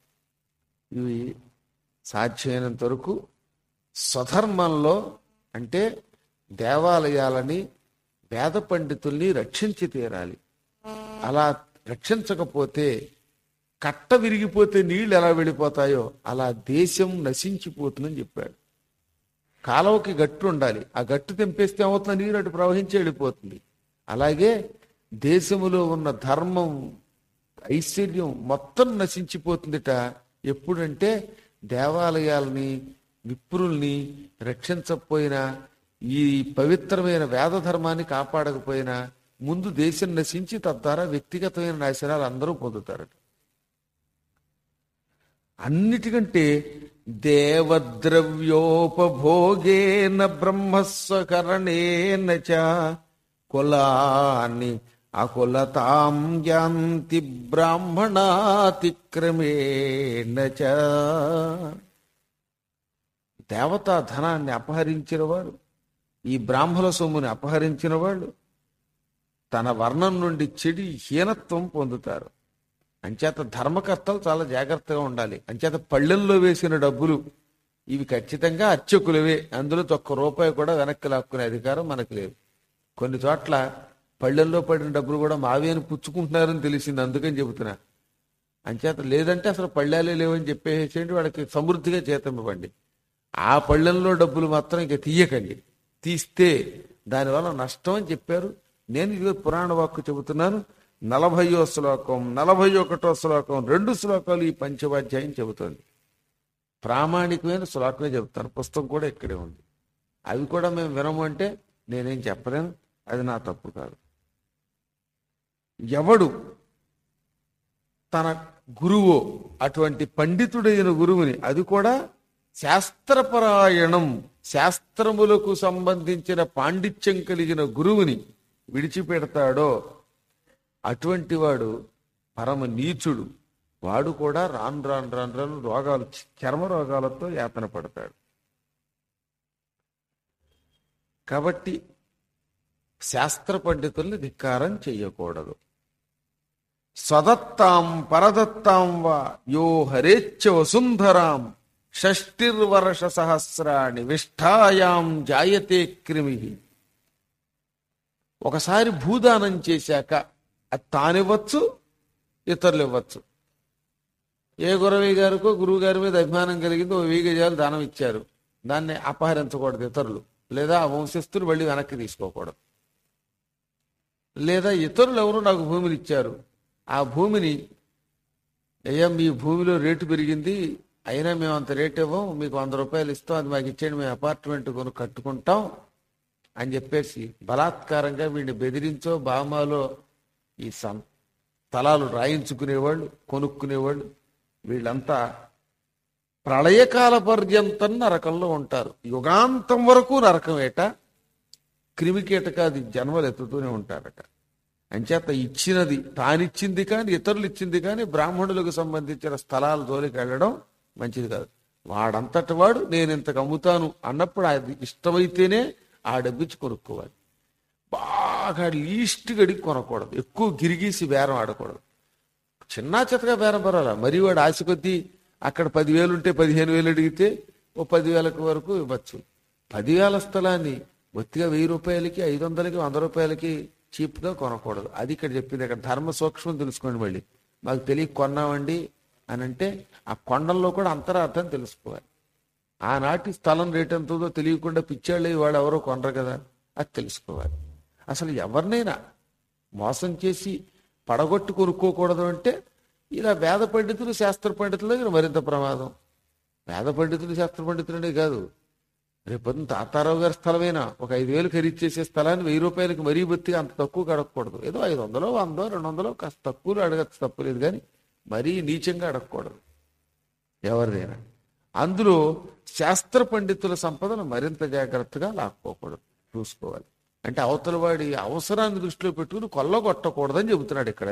ఇవి సాధ్యమైనంత వరకు స్వధర్మంలో అంటే దేవాలయాలని వేద పండితుల్ని రక్షించి తీరాలి. అలా రక్షించకపోతే కట్ట విరిగిపోతే నీళ్లు ఎలా వెళ్ళిపోతాయో అలా దేశం నశించిపోతుందని చెప్పాడు. కాలువకి గట్టు ఉండాలి, ఆ గట్టు తెంపేస్తే ఏమవుతుంది? నీరు అటు ప్రవహించి వెళ్ళిపోతుంది. అలాగే దేశములో ఉన్న ధర్మం ఐశ్వర్యం మొత్తం నశించిపోతుందిట. ఎప్పుడంటే దేవాలయాలని విప్రుల్ని రక్షించకపోయినా, ఈ పవిత్రమైన వేద ధర్మాన్ని కాపాడకపోయినా ముందు దేశం నశించి తద్వారా వ్యక్తిగతమైన నాశనాలు అందరూ పొందుతారట. అన్నిటికంటే దేవద్రవ్యోపభోగేన బ్రహ్మస్వకరణేన చ కులాన్ని అకులతాం యాంతి బ్రాహ్మణాతిక్రమేణ చ. దేవతా ధనాన్ని అపహరించిన వాడు, ఈ బ్రాహ్మణ సొమ్ముని అపహరించిన వాళ్ళు తన వర్ణం నుండి చెడి హీనత్వం పొందుతారు. అంచేత ధర్మకర్తలు చాలా జాగ్రత్తగా ఉండాలి. అంచేత పళ్ళెల్లో వేసిన డబ్బులు ఇవి ఖచ్చితంగా అర్చకులవే, అందులో ఒక్క రూపాయి కూడా వెనక్కి లాక్కునే అధికారం మనకు లేదు. కొన్ని చోట్ల పళ్ళెల్లో పడిన డబ్బులు కూడా మావి అని పుచ్చుకుంటున్నారని తెలిసింది, అందుకని చెబుతున్నా. అంచేత లేదంటే అసలు పళ్ళాలే లేవని చెప్పేసేయండి, వాళ్ళకి సమృద్ధిగా జీతం ఇవ్వండి. ఆ పళ్ళెల్లో డబ్బులు మాత్రం ఇక తీయకండి, తీస్తే దానివల్ల నష్టం అని చెప్పారు. నేను ఇది పురాణ వాక్కు చెబుతున్నాను. నలభయో శ్లోకం, నలభై ఒకటో శ్లోకం, రెండు శ్లోకాలు ఈ పంచవాధ్యాయం చెబుతోంది. ప్రామాణికమైన శ్లోకమే చెబుతాను, పుస్తకం కూడా ఇక్కడే ఉంది. అవి కూడా మేము వినము అంటే నేనేం చెప్పలేను, అది నా తప్పు కాదు. ఎవడు తన గురువు అటువంటి పండితుడైన గురువుని, అది కూడా శాస్త్రపరాయణం శాస్త్రములకు సంబంధించిన పాండిత్యం కలిగిన గురువుని విడిచిపెడతాడో అటువంటి వాడు పరమ నీచుడు. వాడు కూడా రాను రాను రాను రాను రోగాలు, చర్మ రోగాలతో యాతన పడతాడు. కాబట్టి శాస్త్ర పండితుల్ని ధిక్కారం చెయ్యకూడదు. స్వదత్తాం పరదత్తాం వా యో హరేచ్ఛ వసుంధరాం షష్టిర్వర్ష సహస్రాణి విష్ఠాయాం జాయతే క్రిమి. ఒకసారి భూదానం చేశాక అది తానివ్వచ్చు, ఇతరులు ఇవ్వచ్చు. ఏ గురవయ్య గారికో గురువు గారి మీద అభిమానం కలిగింది, ఓ వెయ్యి గజాలు దానం ఇచ్చారు, దాన్ని అపహరించకూడదు ఇతరులు, లేదా ఆ వంశస్థులు మళ్ళీ వెనక్కి తీసుకోకూడదు. లేదా ఇతరులు ఎవరు నాకు భూమిని ఇచ్చారు, ఆ భూమిని అయ్యా మీ భూమిలో రేటు పెరిగింది, అయినా మేము అంత రేటు ఇవ్వం, మీకు వంద రూపాయలు ఇస్తాం, అది మాకు ఇచ్చేయండి, మేము అపార్ట్మెంట్ కొను కట్టుకుంటాం అని చెప్పేసి బలాత్కారంగా వీడిని బెదిరించో బామాలో ఈ స్థలాలు రాయించుకునేవాళ్ళు, కొనుక్కునేవాళ్ళు, వీళ్ళంతా ప్రళయకాల పర్యంతం నరకంలో ఉంటారు. యుగాంతం వరకు నరకమేట. క్రిమికీటకాది జన్మలు ఎత్తుతూనే ఉంటారట. అంచేత ఇచ్చినది తానిచ్చింది కానీ ఇతరులు ఇచ్చింది కానీ బ్రాహ్మణులకు సంబంధించిన స్థలాల జోలికి వెళ్ళడం మంచిది కాదు. వాడంతటి వాడు నేను ఇంతకు అమ్ముతాను అన్నప్పుడు అది ఇష్టమైతేనే ఆ డబ్బిచ్చి కొనుక్కోవాలి. బాగా లీస్ట్ గడికి కొనకూడదు, ఎక్కువ గిరిగీసి బేరం ఆడకూడదు. చిన్న చితగా బేరం పర్వాలా, మరి వాడు ఆశ కొద్దీ అక్కడ పదివేలు ఉంటే పదిహేను వేలు అడిగితే ఓ పదివేలకు వరకు ఇవ్వచ్చు. పదివేల స్థలాన్ని బొత్తిగా వెయ్యి రూపాయలకి ఐదు వందలకి వంద రూపాయలకి చీప్గా కొనకూడదు. అది ఇక్కడ చెప్పింది. అక్కడ ధర్మ సూక్ష్మం తెలుసుకోండి. మళ్ళీ మాకు తెలియ కొన్నామండి అని అంటే ఆ కొండల్లో కూడా అంతరార్థం తెలుసుకోవాలి. ఆనాటి స్థలం రేట్ ఎంతుందో తెలియకుండా పిచ్చాళ్ళు వాడు ఎవరో కొనరు కదా, అది తెలుసుకోవాలి. అసలు ఎవరినైనా మోసం చేసి పడగొట్టు కొనుక్కోకూడదు అంటే ఇలా వేద పండితులు శాస్త్ర పండితుల దగ్గర మరింత ప్రమాదం. వేద పండితులు శాస్త్ర పండితులనే కాదు, రేపొద్దున తాతారావు గారి స్థలమైనా ఒక ఐదు వేలు ఖరీదు చేసే స్థలాన్ని వెయ్యి రూపాయలకి మరీ బొత్తిగా అంత తక్కువ అడగకూడదు. ఏదో ఐదు వందలో వందో రెండు వందలో కాస్త తక్కువలో అడగచ్చు, తప్పులేదు, కానీ మరీ నీచంగా అడగకూడదు ఎవరిదైనా. అందులో శాస్త్ర పండితుల సంపదను మరింత జాగ్రత్తగా లాక్కోకూడదు, చూసుకోవాలి. అంటే అవతల వాడి అవసరాన్ని దృష్టిలో పెట్టుకుని కొల్లగొట్టకూడదని చెబుతున్నాడు ఇక్కడ.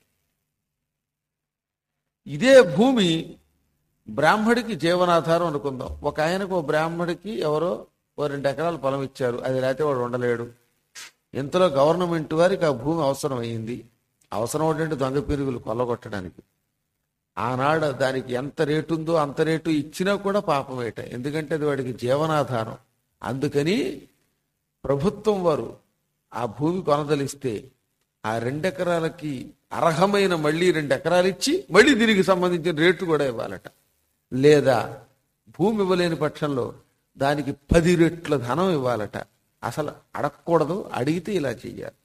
ఇదే భూమి బ్రాహ్మడికి జీవనాధారం అనుకుందాం. ఒక ఆయనకు ఓ బ్రాహ్మడికి ఎవరో ఓ రెండు ఎకరాల పొలం ఇచ్చారు, అది లేకపోతే వాడు ఉండలేడు. ఇంతలో గవర్నమెంట్ వారికి ఆ భూమి అవసరం అయింది. అవసరం ఏంటంటే దొంగ పెరుగులు కొల్లగొట్టడానికి. ఆనాడు దానికి ఎంత రేటు ఉందో అంత రేటు ఇచ్చినా కూడా పాపమేట, ఎందుకంటే అది వాడికి జీవనాధారం. అందుకని ప్రభుత్వం వారు ఆ భూమి కొనదలిస్తే ఆ రెండెకరాలకి అర్హమైన మళ్ళీ రెండు ఎకరాలు ఇచ్చి మళ్ళీ దీనికి సంబంధించిన రేటు కూడా ఇవ్వాలట. లేదా భూమి ఇవ్వలేని పక్షంలో దానికి పది రెట్ల ధనం ఇవ్వాలట. అసలు అడగకూడదు, అడిగితే ఇలా చెయ్యాలి.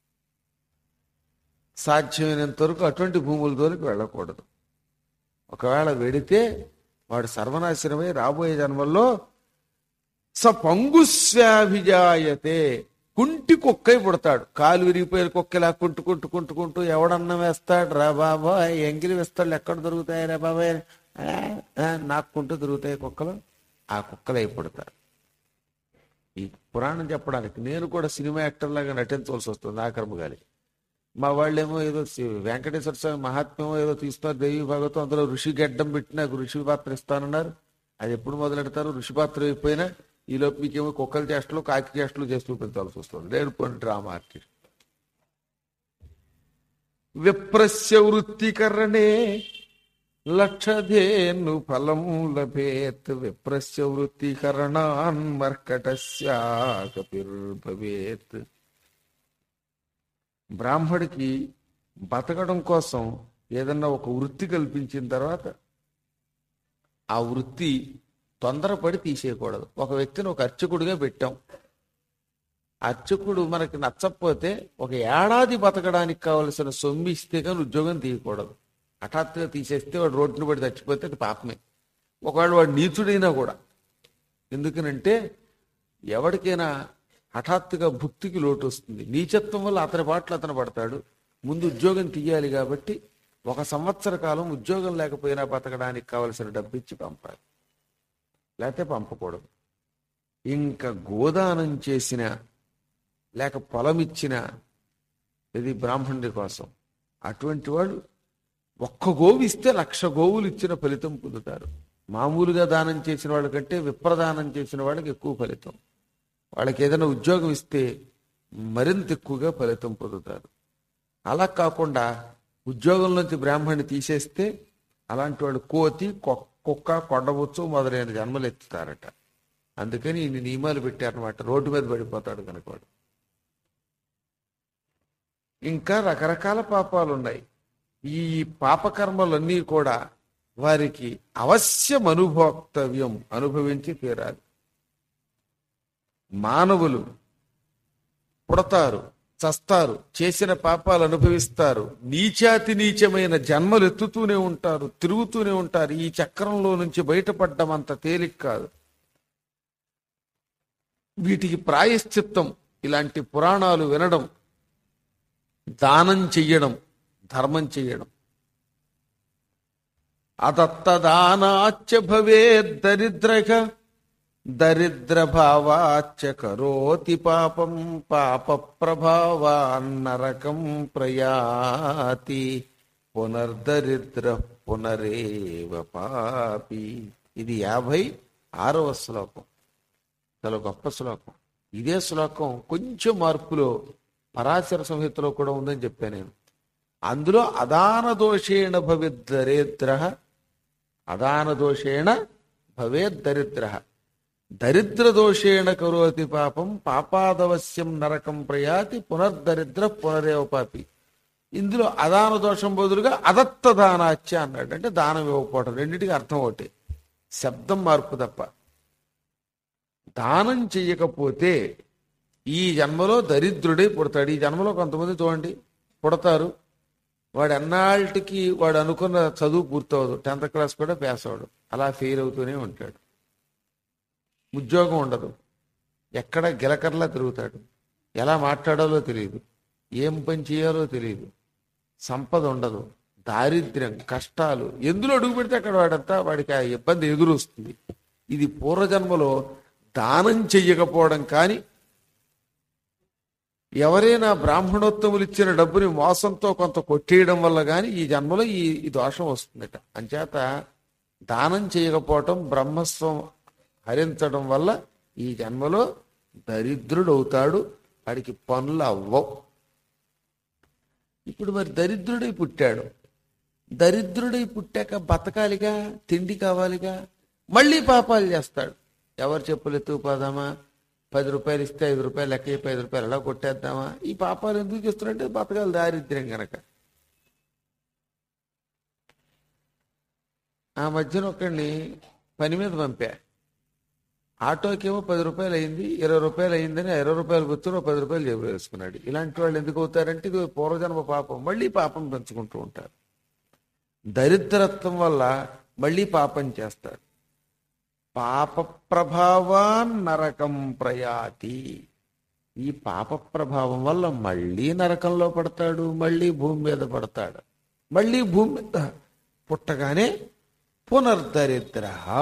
సాధ్యమైనంత వరకు అటువంటి భూముల దూరకు వెళ్ళకూడదు. ఒకవేళ వెడితే వాడు సర్వనాశనమై రాబోయే జన్మల్లో స పంగుస్వాభిజాయతే, కుంటి కుక్కై పుడతాడు. కాలు విరిగిపోయిన కుక్కలా కుంటు కుంటు కుంటుకుంటూ ఎవడన్నా వేస్తాడు రా బాబాయ్, ఎంగిలి వేస్తాడు, ఎక్కడ దొరుకుతాయి రా బాబాయ్, నాకుంటూ దొరుకుతాయి కుక్కలు, ఆ కుక్కలై పుడతారు. ఈ పురాణం చెప్పడానికి నేను కూడా సినిమా యాక్టర్ లాగా నటించవలసి వస్తుంది ఆకర్మగాలి. మా వాళ్ళేమో ఏదో వెంకటేశ్వర స్వామి మహాత్మ్యమో ఏదో తీస్తున్నారు, దేవి భాగవతం, అందులో ఋషి గడ్డం పెట్టి నాకు ఋషి పాత్ర ఇస్తానన్నారు. అది ఎప్పుడు మొదలెడతారు? ఋషి పాత్ర అయిపోయినా ఈలోపు మీకేమో కుక్కల చేష్టలు కాకి చేష్టలు చేసి చూపించాల్సి వస్తుంది. లేనిపోయిన డ్రామా ఆర్టిస్ట్. విప్రస్య వృత్తికరణే లక్షధేను ఫలం లభేత్, విప్రస్య వృత్తికరణాన్ మర్కటస్యాకపిర్భవేత్. బ్రాహ్మడికి బతకడం కోసం ఏదన్నా ఒక వృత్తి కల్పించిన తర్వాత ఆ వృత్తి తొందరపడి తీసేయకూడదు. ఒక వ్యక్తిని ఒక అర్చకుడిగా పెట్టాం, అర్చకుడు మనకి నచ్చకపోతే ఒక ఏడాది బతకడానికి కావలసిన సొమ్ము ఇస్తే కానీ ఉద్యోగం తీయకూడదు. హఠాత్తుగా తీసేస్తే వాడు రోడ్డును పడి చచ్చిపోతే అది పాపమే. ఒకవేళ వాడు నీచుడైనా కూడా. ఎందుకనంటే ఎవరికైనా హఠాత్తుగా భుక్తికి లోటు వస్తుంది, నీచత్వం వల్ల అతని పాటలు అతను పడతాడు. ముందు ఉద్యోగం తీయాలి కాబట్టి ఒక సంవత్సర కాలం ఉద్యోగం లేకపోయినా బతకడానికి కావలసిన డబ్బు ఇచ్చి పంపాలి, లేకపోతే పంపకూడదు. ఇంకా గోదానం చేసిన లేక పొలం ఇచ్చిన ఇది బ్రాహ్మణుడి కోసం, అటువంటి వాడు ఒక్క గోవు ఇస్తే లక్ష గోవులు ఇచ్చిన ఫలితం పొందుతారు. మామూలుగా దానం చేసిన వాళ్ళకంటే విప్రదానం చేసిన వాళ్ళకి ఎక్కువ ఫలితం. వాళ్ళకి ఏదైనా ఉద్యోగం ఇస్తే మరింత ఎక్కువగా ఫలితం పొందుతారు. అలా కాకుండా ఉద్యోగంలోంచి బ్రాహ్మణ్ణి తీసేస్తే అలాంటి వాళ్ళు కోతి, కుక్క, కొండబొచ్చు మొదలైన జన్మలు ఎత్తుతారట. అందుకని ఇన్ని నియమాలు పెట్టారనమాట. రోడ్డు మీద పడిపోతాడు కనుక వాడు. ఇంకా రకరకాల పాపాలు ఉన్నాయి. ఈ పాపకర్మలన్నీ కూడా వారికి అవశ్యం అనుభోక్తవ్యం, అనుభవించి తీరాలి. మానవులు పుడతారు, చస్తారు, చేసిన పాపాలు అనుభవిస్తారు, నీచాతి నీచమైన జన్మలు ఎత్తుతూనే ఉంటారు, తిరుగుతూనే ఉంటారు. ఈ చక్రంలో నుంచి బయటపడ్డం అంత తేలిక కాదు. వీటికి ప్రాయశ్చిత్తం ఇలాంటి పురాణాలు వినడం, దానం చెయ్యడం, ధర్మం చెయ్యడం. అదత్త దానాచ్చ భవే దరిద్రక దరిద్ర భావాచ్చ కరోతి పాపం పాప ప్రభావాన్నరకం ప్రయాతి పునర్దరిద్ర పునరేవ పాపి. ఇది యాభై ఆరవ శ్లోకం. చాలా గొప్ప శ్లోకం. ఇదే శ్లోకం కొంచెం మార్పులో పరాశర సంహితలో కూడా ఉందని చెప్పాను నేను. అందులో అదాన దోషేణ భవేద్ దరిద్ర, అదాన దోషేణ భవేద్ దరిద్ర, దరిద్ర దోషేణ కరోతి పాపం పాపాదవశ్యం నరకం ప్రయాతి పునర్దరిద్ర పునరేవ పాపి. ఇందులో అదాన దోషం బదులుగా అదత్త దానాచ్య అన్నాడు. అంటే దానం ఇవ్వకపోవటం. రెండింటికి అర్థం ఒకటి, శబ్దం మార్పు తప్ప. దానం చెయ్యకపోతే ఈ జన్మలో దరిద్రుడే పుడతాడు. ఈ జన్మలో కొంతమంది చూడండి పుడతారు, వాడు ఎన్నాళ్ళకి వాడు అనుకున్న చదువు పూర్తవదు, టెన్త్ క్లాస్ కూడా పాస్ అవడు, అలా ఫెయిల్ అవుతూనే ఉంటాడు. ఉద్యోగం ఉండదు, ఎక్కడ గిలకర్లా తిరుగుతాడు, ఎలా మాట్లాడాలో తెలియదు, ఏం పని చేయాలో తెలియదు, సంపద ఉండదు, దారిద్ర్యం, కష్టాలు, ఎందులో అడుగు పెడితే అక్కడ వాడంతా వాడికి ఆ ఇబ్బంది ఎదురొస్తుంది. ఇది పూర్వజన్మలో దానం చెయ్యకపోవడం కానీ, ఎవరైనా బ్రాహ్మణోత్తములు ఇచ్చిన డబ్బుని మోసంతో కొంత కొట్టేయడం వల్ల కానీ ఈ జన్మలో ఈ ఈ దోషం వస్తుందట. అంచేత దానం చేయకపోవటం, బ్రహ్మస్వం హరించడం వల్ల ఈ జన్మలో దరిద్రుడు అవుతాడు, వాడికి పనులు అవ్వవు. ఇప్పుడు మరి దరిద్రుడై పుట్టాడు, దరిద్రుడై పుట్టాక బతకాలిగా, తిండి కావాలిగా, మళ్ళీ పాపాలు చేస్తాడు. ఎవరు చెప్పులు ఎత్తుకుపోదామా, పది రూపాయలు ఇస్తే ఐదు రూపాయలు లెక్క చెప్పి ఐదు రూపాయలు ఎలా కొట్టేద్దామా, ఈ పాపాలు ఎందుకు చేస్తున్నారంటే బతకాలి దారిద్ర్యం గనక. ఆ మధ్యన ఒకడిని పని మీద పంపా, ఆటోకేమో పది రూపాయలు అయింది, ఇరవై రూపాయలు అయిందని ఇరవై రూపాయలు గుర్తులో పది రూపాయలు జేబులో వేసుకున్నాడు. ఇలాంటి వాళ్ళు ఎందుకు అవుతారంటే ఇది పూర్వజన్మ పాపం, మళ్ళీ పాపం పెంచుకుంటూ ఉంటారు. దరిద్రత్వం వల్ల మళ్ళీ పాపం చేస్తారు. పాప ప్రభావాన్ నరకం ప్రయాతి. ఈ పాప ప్రభావం వల్ల మళ్ళీ నరకంలో పడతాడు, మళ్ళీ భూమి మీద పడతాడు. మళ్ళీ భూమి మీద పుట్టగానే పునర్దరిద్ర,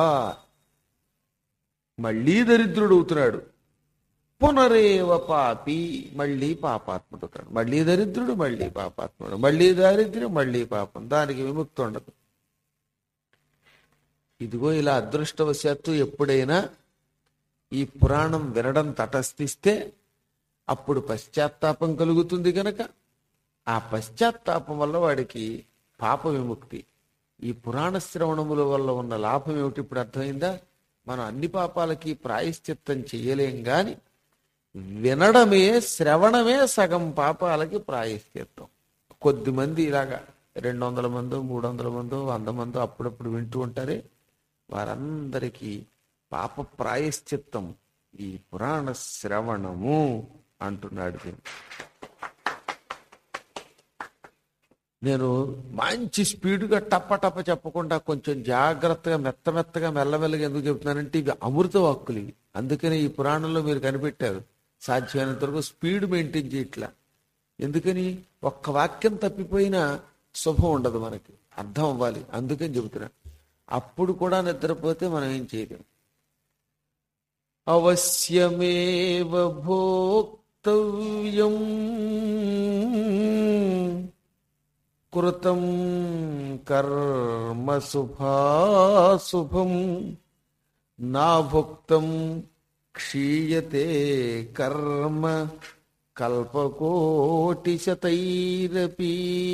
మళ్ళీ దరిద్రుడు అవుతున్నాడు. పునరేవ పాపి, మళ్ళీ పాపాత్ముడుతాడు. మళ్ళీ దరిద్రుడు, మళ్ళీ పాపాత్ముడు, మళ్ళీ దారిద్ర్యం, మళ్ళీ పాపం. దానికి విముక్తి ఉండదు. ఇదిగో ఇలా అదృష్టవశాత్తు ఎప్పుడైనా ఈ పురాణం వినడం తటస్థిస్తే అప్పుడు పశ్చాత్తాపం కలుగుతుంది కనుక ఆ పశ్చాత్తాపం వల్ల వాడికి పాప విముక్తి. ఈ పురాణ శ్రవణముల వల్ల ఉన్న లాభం ఏమిటి ఇప్పుడు అర్థమైందా? మనం అన్ని పాపాలకి ప్రాయశ్చిత్తం చెయ్యలేం గాని వినడమే, శ్రవణమే సగం పాపాలకి ప్రాయశ్చిత్తం. కొద్దిమంది ఇలాగా రెండు వందల మందో మూడు వందల మందో వంద మందో అప్పుడప్పుడు వింటూ ఉంటారే, వారందరికీ పాప ప్రాయశ్చిత్తం ఈ పురాణ శ్రవణము అంటున్నాడు. నేను మంచి స్పీడ్గా టప్ప టప్ప చెప్పకుండా కొంచెం జాగ్రత్తగా మెత్త మెత్తగా మెల్లమెల్లగా ఎందుకు చెప్తున్నానంటే ఇవి అమృత వాక్కులు ఇవి. అందుకని ఈ పురాణంలో మీరు కనిపెట్టారు సాధ్యమైనంత వరకు స్పీడ్ మెయింటైన్ చేయట్లా. ఎందుకని ఒక్క వాక్యం తప్పిపోయినా శుభం ఉండదు, మనకి అర్థం అవ్వాలి. అందుకని చెబుతున్నా. అప్పుడు కూడా నిద్రపోతే మనం ఏం చేయలేం. అవశ్యమేవ భోక్తవ్యం కృతం కర్మ శుభాశుభం నాభుక్తం క్షీయతే కర్మ కల్పకోటి శతైరపి.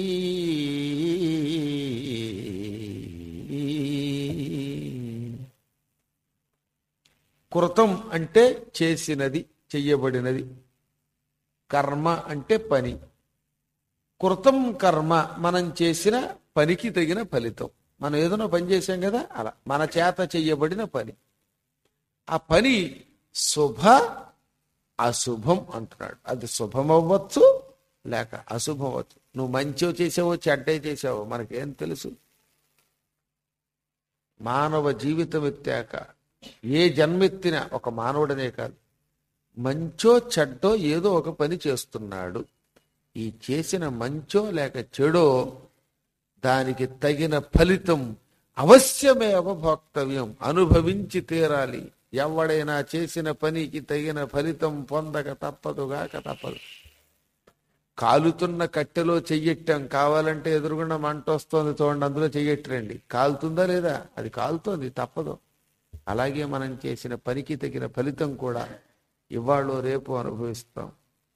కృతం అంటే చేసినది, చెయ్యబడినది. కర్మ అంటే పని. కృతం కర్మ మనం చేసిన పనికి తగిన ఫలితం. మనం ఏదైనా పని చేసాం కదా, అలా మన చేత చెయ్యబడిన పని. ఆ పని శుభ అశుభం అంటున్నాడు. అది శుభం అవ్వచ్చు లేక అశుభం అవ్వచ్చు. నువ్వు మంచి చేసావో చెడ్డే చేసావో మనకేం తెలుసు? మానవ జీవితం ఎత్తాక ఏ జన్మెత్తినా ఒక మానవుడనే కాదు, మంచో చెడ్డో ఏదో ఒక పని చేస్తున్నాడు. ఈ చేసిన మంచో లేక చెడో దానికి తగిన ఫలితం అవశ్యమేవ భోక్తవ్యం, అనుభవించి తీరాలి. ఎవడైనా చేసిన పనికి తగిన ఫలితం పొందక తప్పదుగాక తప్పదు. కాలుతున్న కట్టెలో చెయ్యెట్టాం, కావాలంటే ఎదురుగుండా మంట వస్తుంది చూడండి, అందులో చెయ్యెట్టరండి. కాలుతుందా లేదా? అది కాలుతోంది, తప్పదు. అలాగే మనం చేసిన పనికి తగిన ఫలితం కూడా ఇవాళ రేపు అనుభవిస్తాం.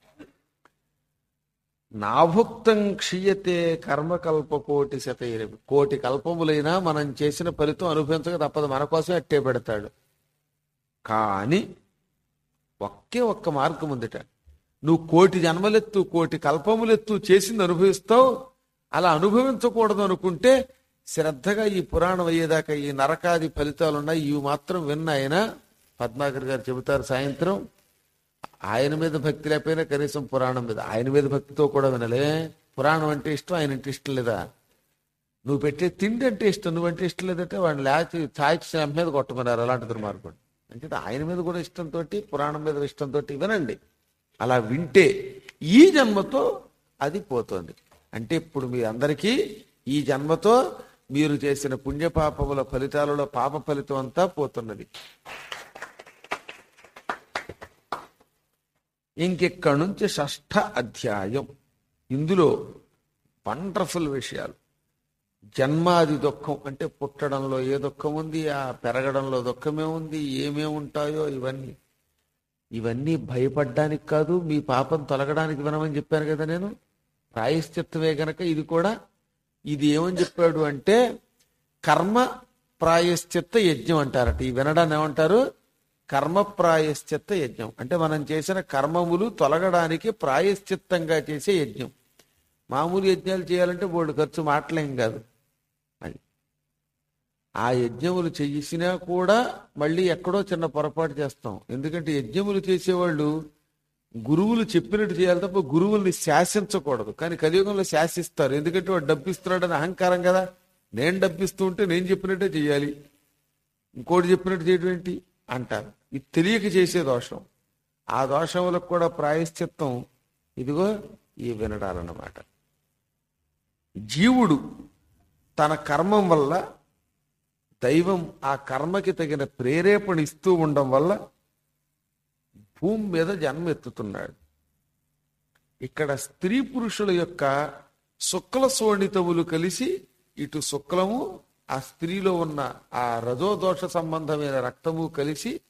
నాభుక్తం క్షీయతే కర్మకల్ప కోటి శతైరవి. కోటి కల్పములైనా మనం చేసిన ఫలితం అనుభవించక తప్పదు, మన కోసమే అట్టే పెడతాడు. కానీ ఒకే ఒక్క మార్గం ఉందిట. నువ్వు కోటి జన్మలెత్తు కోటి కల్పములెత్తు చేసింది అనుభవిస్తావు. అలా అనుభవించకూడదు అనుకుంటే శ్రద్ధగా ఈ పురాణం అయ్యేదాకా ఈ నరకాది ఫలితాలు ఉన్నాయి, ఇవి మాత్రం విన్న ఆయన పద్మాకర్ గారు చెబుతారు సాయంత్రం. ఆయన మీద భక్తి లేకపోయినా కనీసం పురాణం మీద ఆయన మీద భక్తితో కూడా వినలే. పురాణం అంటే ఇష్టం, ఆయన అంటే ఇష్టం లేదా? నువ్వు పెట్టే తిండి అంటే ఇష్టం, నువ్వంటే ఇష్టం లేదంటే వాడిని లేచి ఛాయ్ మీద కొట్టమన్నారు. అలాంటి దుర్మార్గుడు. అంటే ఆయన మీద కూడా ఇష్టంతో, పురాణం మీద ఇష్టంతో వినండి. అలా వింటే ఈ జన్మతో అది పోతుంది. అంటే ఇప్పుడు మీ అందరికీ ఈ జన్మతో మీరు చేసిన పుణ్యపాపముల ఫలితాలలో పాప ఫలితం అంతా పోతున్నది. ఇంకెక్కడి నుంచి షష్ఠ అధ్యాయం. ఇందులో వండర్ఫుల్ విషయాలు. జన్మాది దుఃఖం అంటే పుట్టడంలో ఏ దుఃఖం ఉంది, ఆ పెరగడంలో దుఃఖమే ఉంది, ఏమేమి ఉంటాయో ఇవన్నీ ఇవన్నీ భయపడ్డానికి కాదు, మీ పాపం తొలగడానికి వినమని చెప్పాను కదా నేను. ప్రాయశ్చిత్తమే గనక ఇది కూడా. ఇది ఏమని చెప్పాడు అంటే కర్మ ప్రాయశ్చిత్త యజ్ఞం అంటారట. ఈ వినడాన్ని ఏమంటారు? కర్మ ప్రాయశ్చిత్త యజ్ఞం. అంటే మనం చేసిన కర్మములు తొలగడానికి ప్రాయశ్చిత్తంగా చేసే యజ్ఞం. మామూలు యజ్ఞాలు చేయాలంటే బోర్డు ఖర్చు మాటలేం కాదు. అది ఆ యజ్ఞములు చేసినా కూడా మళ్ళీ ఎక్కడో చిన్న పొరపాటు చేస్తాం. ఎందుకంటే యజ్ఞములు చేసేవాళ్ళు గురువులు చెప్పినట్టు చేయాలి తప్ప గురువుల్ని శాసించకూడదు. కానీ కలియుగంలో శాసిస్తారు. ఎందుకంటే వాడు డబ్బిస్తున్నాడని అహంకారం కదా. నేను డబ్బిస్తూ ఉంటే నేను చెప్పినట్టే చెయ్యాలి, ఇంకోటి చెప్పినట్టు చేయడం ఏంటి అంటారు. ఇది తెలియక చేసే దోషం. ఆ దోషములకు కూడా ప్రాయశ్చిత్తం ఇదిగో ఈ వినడాలన్నమాట. జీవుడు తన కర్మం వల్ల దైవం ఆ కర్మకి తగిన ప్రేరేపణ ఇస్తూ ఉండడం వల్ల భూమి మీద జన్మ ఎత్తుతున్నాడు. ఇక్కడ స్త్రీ పురుషుల యొక్క శుక్ల శోణితములు కలిసి, ఇటు శుక్లము ఆ స్త్రీలో ఉన్న ఆ రజోదోష సంబంధమైన రక్తము కలిసి